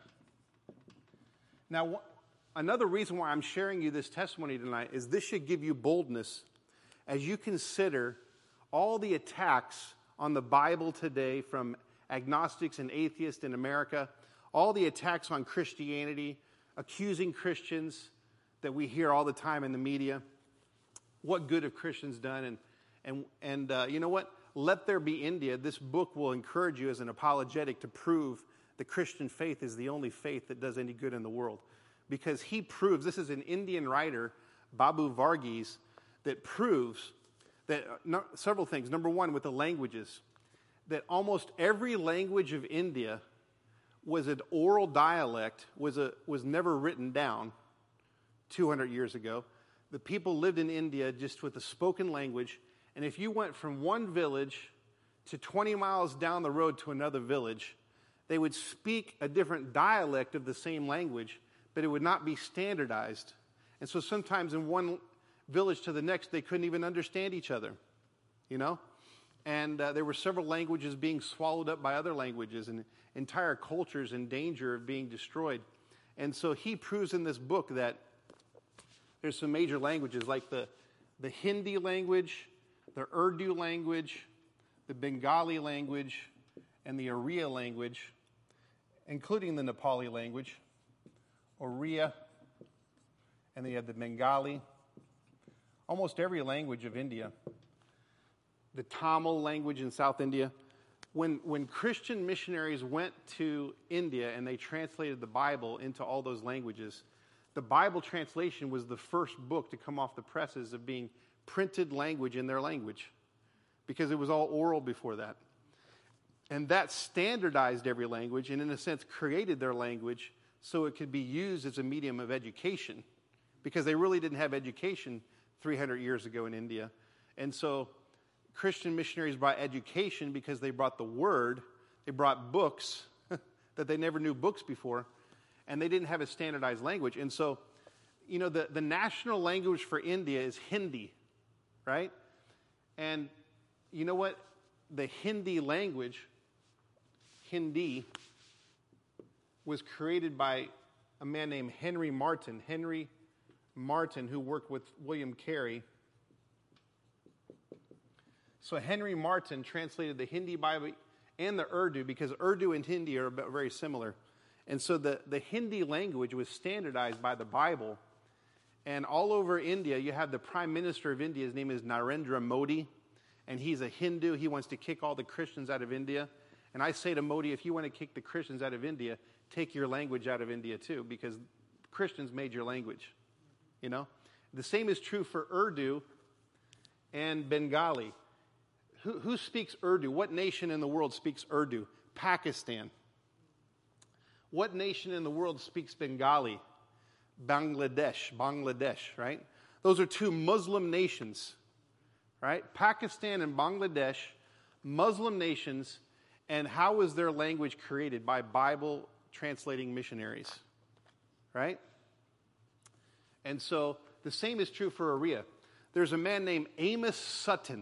Now, another reason why I'm sharing you this testimony tonight is this should give you boldness as you consider all the attacks on the Bible today from agnostics and atheists in America, all the attacks on Christianity, accusing Christians that we hear all the time in the media. What good have Christians done? And, and, and uh, you know what? Let There Be India, this book will encourage you as an apologetic to prove the Christian faith is the only faith that does any good in the world. Because he proves, this is an Indian writer, Babu Varghese, that proves that uh, no, several things. Number one, with the languages, that almost every language of India was an oral dialect, was, a, was never written down two hundred years ago. The people lived in India just with the spoken language. And if you went from one village to twenty miles down the road to another village, they would speak a different dialect of the same language, but it would not be standardized. And so sometimes in one village to the next, they couldn't even understand each other, you know? And uh, there were several languages being swallowed up by other languages, and entire cultures in danger of being destroyed. And so he proves in this book that there's some major languages like the, the Hindi language, the Urdu language, the Bengali language, and the Oriya language, including the Nepali language, Oriya, and they have the Bengali, almost every language of India, the Tamil language in South India. When, when Christian missionaries went to India and they translated the Bible into all those languages, the Bible translation was the first book to come off the presses of being printed language in their language, because it was all oral before that. And that standardized every language and, in a sense, created their language so it could be used as a medium of education, because they really didn't have education three hundred years ago in India. And so Christian missionaries brought education because they brought the Word, they brought books that they never knew books before, and they didn't have a standardized language. And so, you know, the, the national language for India is Hindi, right? And you know what? The Hindi language, Hindi, was created by a man named Henry Martyn. Henry Martyn, who worked with William Carey. So Henry Martyn translated the Hindi Bible and the Urdu, because Urdu and Hindi are very similar. And so the, the Hindi language was standardized by the Bible. And all over India, you have the Prime Minister of India. His name is Narendra Modi. And he's a Hindu. He wants to kick all the Christians out of India. And I say to Modi, if you want to kick the Christians out of India, take your language out of India too, because Christians made your language, you know? The same is true for Urdu and Bengali. Who, who speaks Urdu? What nation in the world speaks Urdu? Pakistan. What nation in the world speaks Bengali? Bangladesh. Bangladesh, right? Those are two Muslim nations, right? Pakistan and Bangladesh, Muslim nations, and how was their language created? By Bible translating missionaries, right? And so the same is true for Oriya. There's a man named Amos Sutton.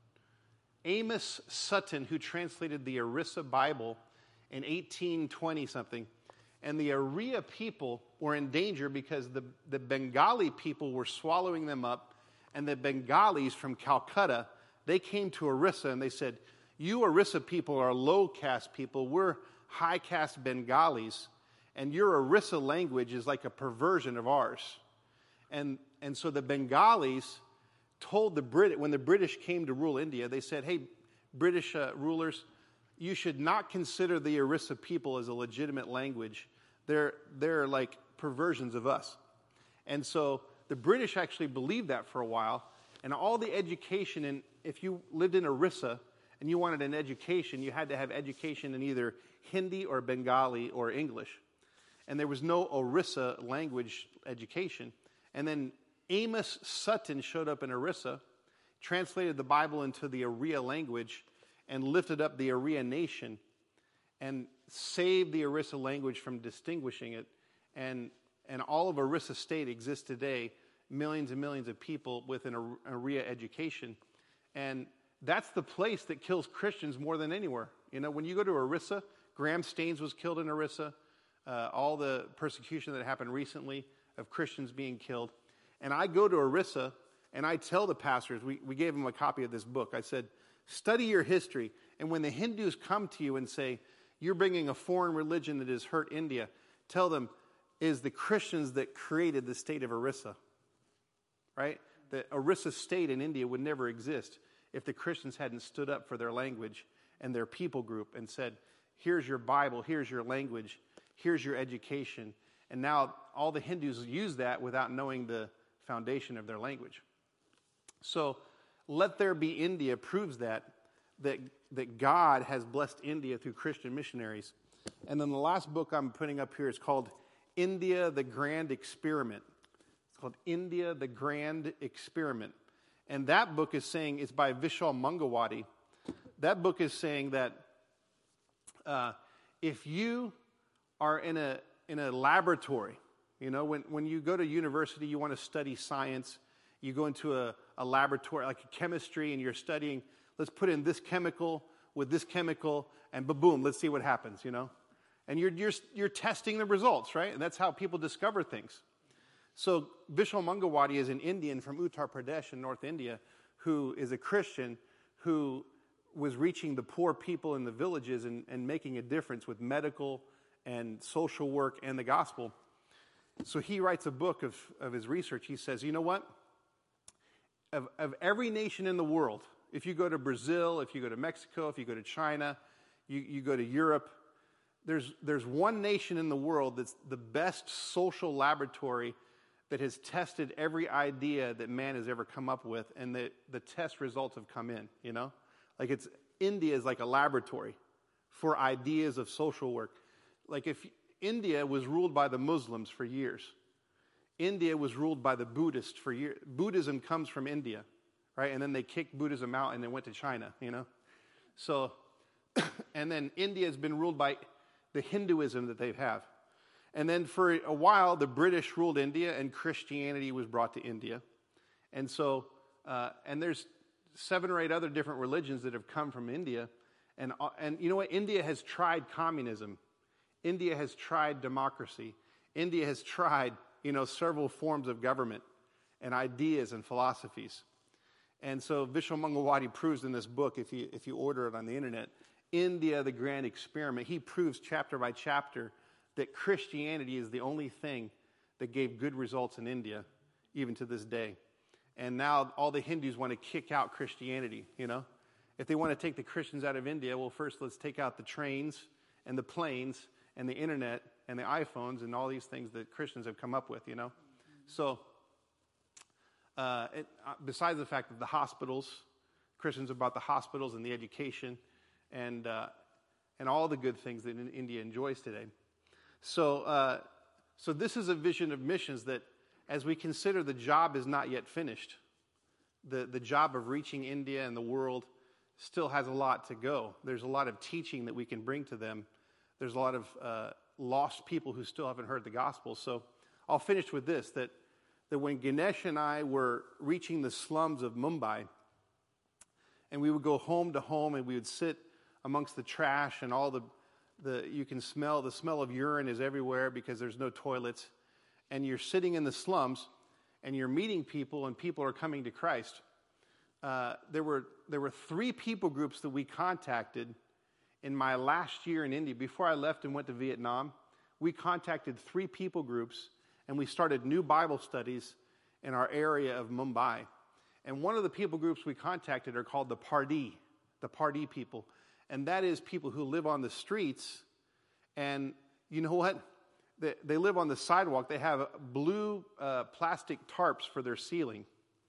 Amos Sutton, who translated the Orissa Bible in eighteen twenty something. And the Oriya people were in danger because the, the Bengali people were swallowing them up. And the Bengalis from Calcutta, they came to Orissa and they said, you Orissa people are low caste people. We're high caste Bengalis. And your Orissa language is like a perversion of ours. And, and so the Bengalis told the Brit, when the British came to rule India, they said, hey, British uh, rulers, you should not consider the Orissa people as a legitimate language. They're, they're like perversions of us. And so the British actually believed that for a while. And all the education, in, if you lived in Orissa and you wanted an education, you had to have education in either Hindi or Bengali or English. And there was no Orissa language education. And then Amos Sutton showed up in Orissa, translated the Bible into the Oriya language, and lifted up the Oriya nation and saved the Orissa language from distinguishing it. And, and all of Orissa State exists today, millions and millions of people with an Oriya education. And that's the place that kills Christians more than anywhere. You know, when you go to Orissa, Graham Staines was killed in Orissa, uh, all the persecution that happened recently of Christians being killed. And I go to Orissa, and I tell the pastors, we, we gave them a copy of this book. I said, study your history. And when the Hindus come to you and say, you're bringing a foreign religion that has hurt India, tell them, is the Christians that created the state of Orissa, right? The Orissa state in India would never exist if the Christians hadn't stood up for their language and their people group and said, here's your Bible, here's your language, here's your education. And now all the Hindus use that without knowing the foundation of their language. So Let There Be India proves that, that, that God has blessed India through Christian missionaries. And then the last book I'm putting up here is called India, the Grand Experiment. It's called India, the Grand Experiment. And that book is saying, it's by Vishal Mangawati. That book is saying that uh, if you are in a in a laboratory, you know, when, when you go to university, you want to study science, you go into a, a laboratory, like a chemistry, and you're studying, let's put in this chemical with this chemical, and ba-boom, let's see what happens, you know? And you're, you're, you're testing the results, right? And that's how people discover things. So Vishal Mangawati is an Indian from Uttar Pradesh in North India who is a Christian who was reaching the poor people in the villages and, and making a difference with medical and social work and the gospel. So he writes a book of, of his research. He says, you know what? Of, of every nation in the world, if you go to Brazil, if you go to Mexico, if you go to China, you, you go to Europe, there's, there's one nation in the world that's the best social laboratory that has tested every idea that man has ever come up with, and the, the test results have come in, you know? Like it's, India is like a laboratory for ideas of social work. Like if India was ruled by the Muslims for years, India was ruled by the Buddhists for years. Buddhism comes from India, right? And then they kicked Buddhism out and they went to China, you know? So, and then India has been ruled by the Hinduism that they have. And then for a while, the British ruled India and Christianity was brought to India. And so, uh, and there's seven or eight other different religions that have come from India. And, uh, and you know what? India has tried communism. India has tried democracy. India has tried, you know, several forms of government and ideas and philosophies. And so Vishal Mangawati proves in this book, if you, if you order it on the internet, India, the Grand Experiment, he proves chapter by chapter that Christianity is the only thing that gave good results in India, even to this day. And now all the Hindus want to kick out Christianity, you know. If they want to take the Christians out of India, well, first let's take out the trains and the planes and the internet and the iPhones and all these things that Christians have come up with, you know. So uh, it, uh, besides the fact that the hospitals, Christians about the hospitals and the education, and uh, and all the good things that in India enjoys today. So, uh, so this is a vision of missions that, as we consider the job is not yet finished, the the job of reaching India and the world still has a lot to go. There's a lot of teaching that we can bring to them. There's a lot of uh, lost people who still haven't heard the gospel. So I'll finish with this, that, that when Ganesh and I were reaching the slums of Mumbai, and we would go home to home and we would sit amongst the trash and all the, the you can smell, the smell of urine is everywhere because there's no toilets. And you're sitting in the slums and you're meeting people and people are coming to Christ. Uh, there were there were three people groups that we contacted in my last year in India. Before I left and went to Vietnam, we contacted three people groups and we started new Bible studies in our area of Mumbai. And one of the people groups we contacted are called the Pardi, the Pardi people. And that is people who live on the streets. And you know what? They, they live on the sidewalk. They have blue uh, plastic tarps for their ceiling.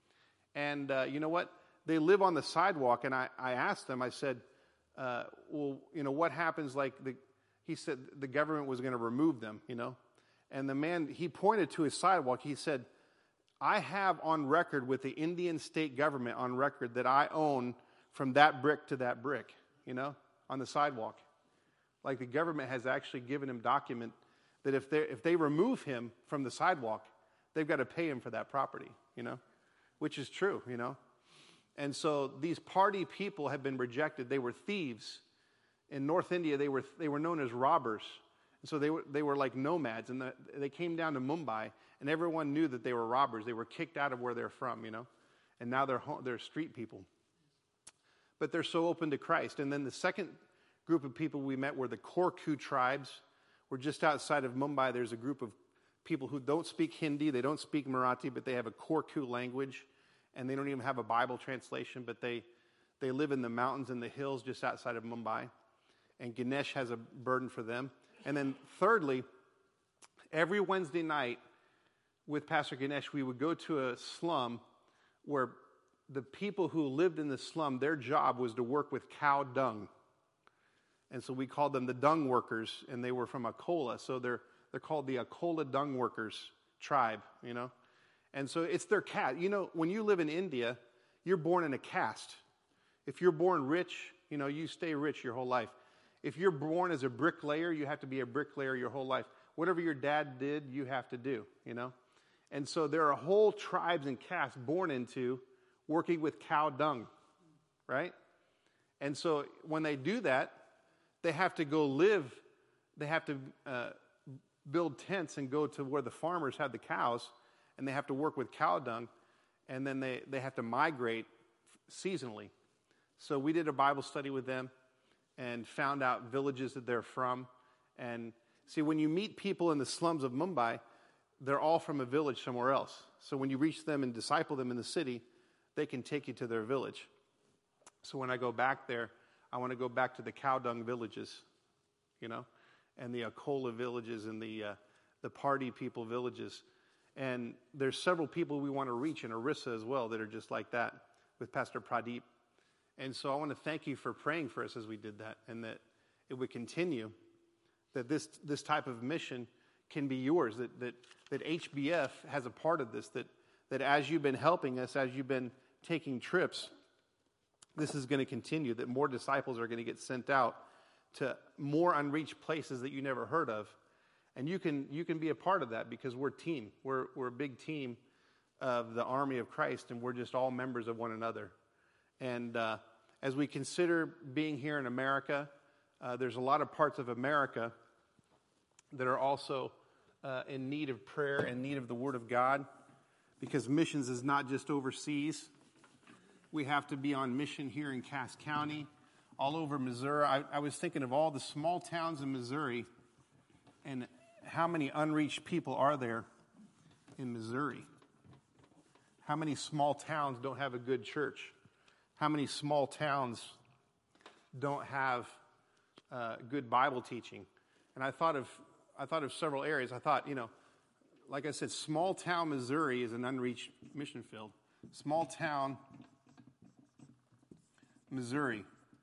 And uh, you know what? They live on the sidewalk. And I, I asked them, I said, uh, well, you know, what happens like the, he said the government was going to remove them, you know. And the man, he pointed to his sidewalk. He said, I have on record with the Indian state government on record that I own from that brick to that brick, you know, on the sidewalk. Like the government has actually given him document that if they if they remove him from the sidewalk, they've got to pay him for that property, you know, which is true, you know. And so these Pardi people have been rejected. They were thieves. In North India, they were they were known as robbers. And so they were they were like nomads, and the, they came down to Mumbai, and everyone knew that they were robbers. They were kicked out of where they're from, you know, and now they're home, they're street people. But they're so open to Christ. And then the second group of people we met were the Korku tribes. We're just outside of Mumbai. There's a group of people who don't speak Hindi, they don't speak Marathi, but they have a Korku language, and they don't even have a Bible translation, but they they live in the mountains and the hills just outside of Mumbai. And Ganesh has a burden for them. And then thirdly, every Wednesday night with Pastor Ganesh, we would go to a slum where the people who lived in the slum, their job was to work with cow dung. And so we called them the dung workers, and they were from Akola. So they're they're called the Akola dung workers tribe, you know. And so it's their caste. You know, when you live in India, you're born in a caste. If you're born rich, you know, you stay rich your whole life. If you're born as a bricklayer, you have to be a bricklayer your whole life. Whatever your dad did, you have to do, you know. And so there are whole tribes and castes born into working with cow dung, right? And so when they do that, they have to go live, they have to uh, build tents and go to where the farmers have the cows, and they have to work with cow dung, and then they, they have to migrate seasonally. So we did a Bible study with them and found out villages that they're from. And see, when you meet people in the slums of Mumbai, they're all from a village somewhere else. So when you reach them and disciple them in the city, they can take you to their village. So when I go back there, I want to go back to the cow dung villages, you know, and the Akola villages and the uh, the Pardi people villages. And there's several people we want to reach in Orissa as well that are just like that with Pastor Pradeep. And so I want to thank you for praying for us as we did that, and that it would continue, that this this type of mission can be yours, that that that H B F has a part of this, that that as you've been helping us, as you've been taking trips, this is going to continue, that more disciples are going to get sent out to more unreached places that you never heard of. And you can you can be a part of that because we're a team. We're we're a big team of the army of Christ, and we're just all members of one another. And uh, as we consider being here in America, uh, there's a lot of parts of America that are also uh, in need of prayer and need of the Word of God, because missions is not just overseas. We have to be on mission here in Cass County, all over Missouri. I, I was thinking of all the small towns in Missouri and how many unreached people are there in Missouri. How many small towns don't have a good church? How many small towns don't have uh, good Bible teaching? And I thought of I thought of several areas. I thought, you know, like I said, small town Missouri is an unreached mission field. Small town Missouri.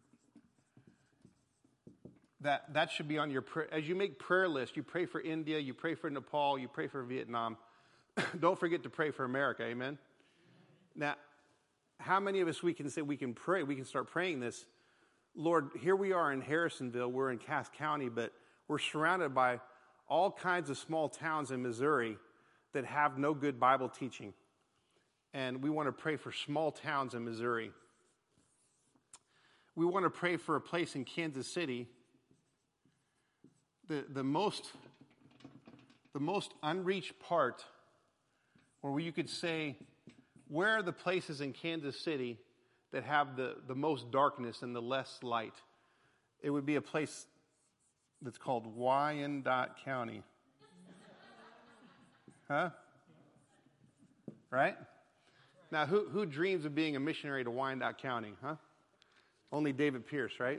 That, that should be on your prayer. As you make prayer lists, you pray for India, you pray for Nepal, you pray for Vietnam. Don't forget to pray for America, amen? Now, how many of us we can say we can pray, we can start praying this? Lord, here we are in Harrisonville, we're in Cass County, but we're surrounded by all kinds of small towns in Missouri that have no good Bible teaching. And we want to pray for small towns in Missouri. We want to pray for a place in Kansas City. The, the most the most unreached part where you could say, where are the places in Kansas City that have the, the most darkness and the less light? It would be a place that's called Wyandotte County. Huh? Right? Now, who, who dreams of being a missionary to Wyandotte County? Huh? Only David Pierce, right?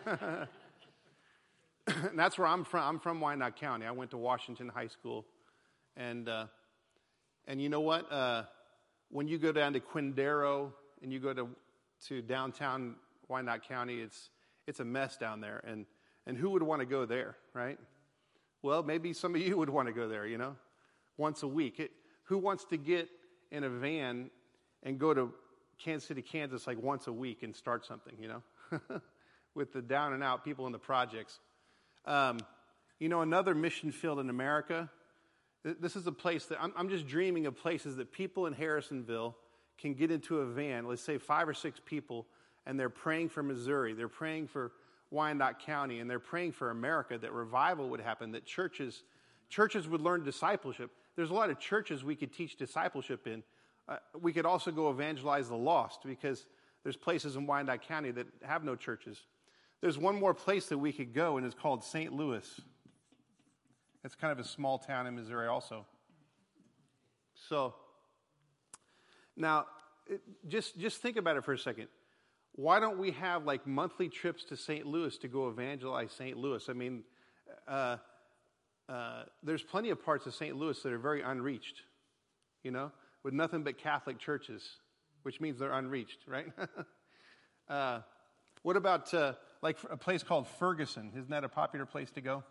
And that's where I'm from. I'm from Wyandotte County. I went to Washington High School. And uh, and you know what? Uh, when you go down to Quindaro and you go to, to downtown Wyandotte County, it's it's a mess down there. And, and who would want to go there, right? Well, maybe some of you would want to go there, you know, once a week. It, who wants to get in a van and go to Kansas City, Kansas, like once a week and start something, you know, with the down and out people in the projects? Um, you know, another mission field in America, th- this is a place that I'm, I'm just dreaming of places that people in Harrisonville can get into a van, let's say five or six people, and they're praying for Missouri, they're praying for Wyandotte County, and they're praying for America, that revival would happen, that churches churches would learn discipleship. There's a lot of churches we could teach discipleship in. Uh, we could also go evangelize the lost, because there's places in Wyandotte County that have no churches. There's one more place that we could go, and it's called Saint Louis. It's kind of a small town in Missouri also. So, now, it, just, just think about it for a second. Why don't we have like monthly trips to Saint Louis to go evangelize Saint Louis? I mean, uh, uh, there's plenty of parts of Saint Louis that are very unreached, you know, with nothing but Catholic churches, which means they're unreached, right? uh, what about uh, like a place called Ferguson? Isn't that a popular place to go?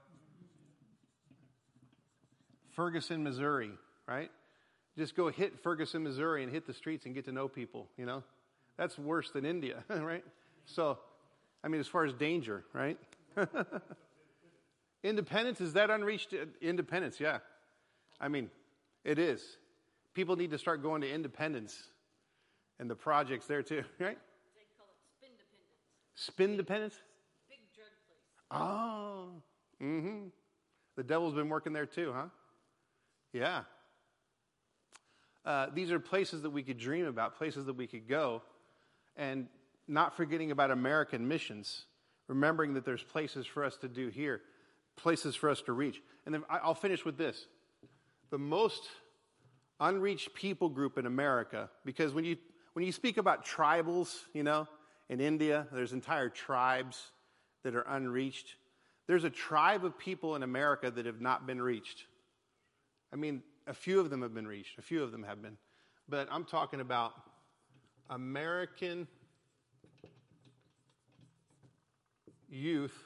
Ferguson, Missouri, right? Just go hit Ferguson, Missouri and hit the streets and get to know people, you know? That's worse than India, right? So, I mean, as far as danger, right? Independence, is that unreached? Independence, yeah. I mean, it is. People need to start going to Independence and the projects there too, right? They call it Spindependence. Spindependence? Big drug place. Oh, mm-hmm. The devil's been working there too, huh? Yeah. Uh, these are places that we could dream about, places that we could go, and not forgetting about American missions, remembering that there's places for us to do here, places for us to reach. And then I'll finish with this. The most unreached people group in America, because when you when you speak about tribals, you know, in India, there's entire tribes that are unreached. There's a tribe of people in America that have not been reached. I mean, a few of them have been reached. A few of them have been. But I'm talking about American youth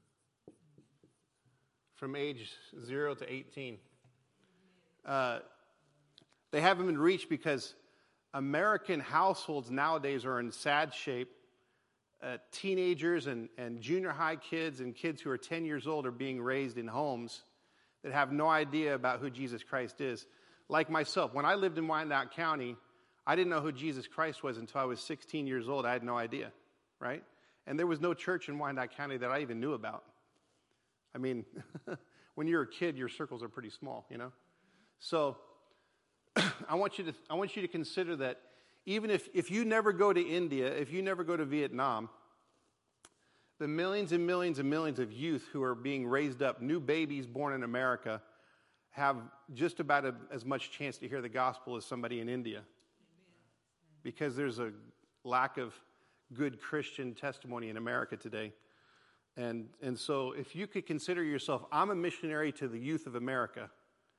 from age zero to eighteen. Uh, they haven't been reached because American households nowadays are in sad shape. Uh, teenagers and, and junior high kids and kids who are ten years old are being raised in homes that have no idea about who Jesus Christ is. Like myself, when I lived in Wyandotte County, I didn't know who Jesus Christ was until I was sixteen years old. I had no idea, right? And there was no church in Wyandotte County that I even knew about. I mean, when you're a kid, your circles are pretty small, you know? So I want you to I want you to consider that even if, if you never go to India, if you never go to Vietnam, the millions and millions and millions of youth who are being raised up, new babies born in America, have just about a, as much chance to hear the gospel as somebody in India. Amen. Because there's a lack of good Christian testimony in America today. And, and so if you could consider yourself, I'm a missionary to the youth of America.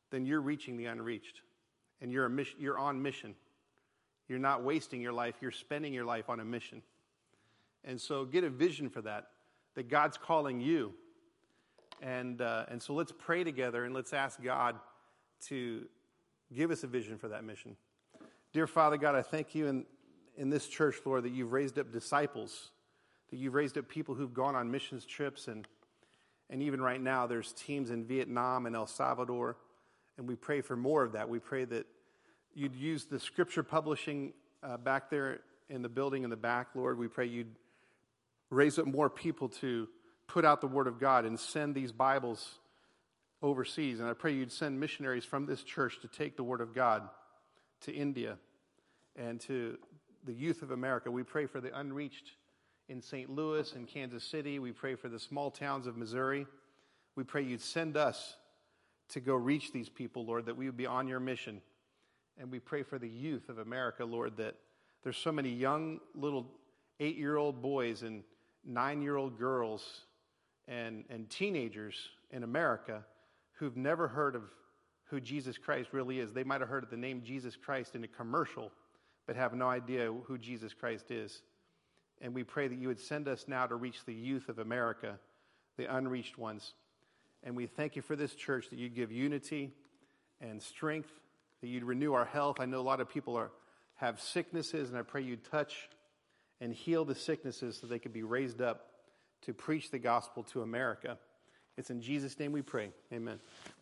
then you're reaching the unreached. And you're, a mission, you're on mission. You're not wasting your life. You're spending your life on a mission. And so get a vision for that, that God's calling you. And, uh, and so let's pray together and let's ask God to give us a vision for that mission. Dear Father God, I thank you in, in this church, Lord, that you've raised up disciples, that you've raised up people who've gone on missions trips. And, and even right now, there's teams in Vietnam and El Salvador. And we pray for more of that. We pray that you'd use the scripture publishing uh, back there in the building in the back, Lord. We pray you'd raise up more people to put out the Word of God and send these Bibles overseas. And I pray you'd send missionaries from this church to take the Word of God to India and to the youth of America. We pray for the unreached in Saint Louis and Kansas City. We pray for the small towns of Missouri. We pray you'd send us to go reach these people, Lord, that we would be on your mission. And we pray for the youth of America, Lord, that there's so many young little eight-year-old boys and nine-year-old girls and, and teenagers in America who've never heard of who Jesus Christ really is. They might have heard of the name Jesus Christ in a commercial, but have no idea who Jesus Christ is. And we pray that you would send us now to reach the youth of America, the unreached ones. And we thank you for this church, that you'd give unity and strength, that you'd renew our health. I know a lot of people are have sicknesses, and I pray you'd touch and heal the sicknesses so they could be raised up to preach the gospel to America. It's in Jesus' name we pray. Amen.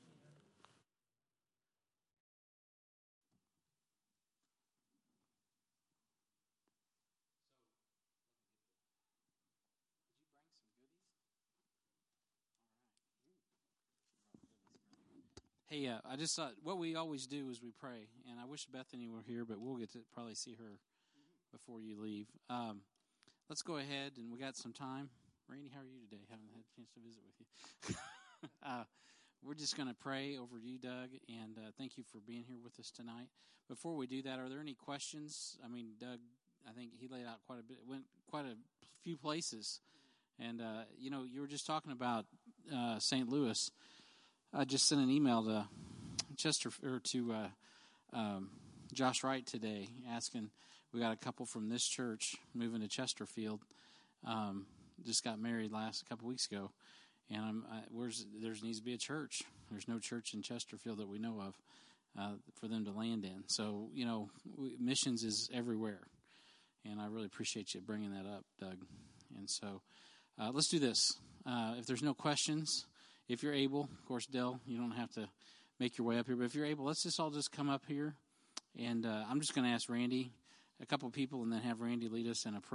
Hey, uh, I just thought what we always do is we pray, and I wish Bethany were here, but we'll get to probably see her before you leave. Um, let's go ahead, and we got some time. Randy, how are you today? Haven't had a chance to visit with you. uh, we're just going to pray over you, Doug, and uh, thank you for being here with us tonight. Before we do that, are there any questions? I mean, Doug, I think he laid out quite a bit, went quite a few places, and uh, you know, you were just talking about uh, Saint Louis. I just sent an email to Chester or to uh, um, Josh Wright today, asking. We got a couple from this church moving to Chesterfield. Um, just got married last a couple weeks ago, and I'm I, where's there needs to be a church. There's no church in Chesterfield that we know of uh, for them to land in. So you know, we, missions is everywhere, and I really appreciate you bringing that up, Doug. And so uh, let's do this. Uh, if there's no questions. If you're able, of course, Dell, you don't have to make your way up here, but if you're able, let's just all just come up here. And uh, I'm just going to ask Randy, a couple of people, and then have Randy lead us in a prayer.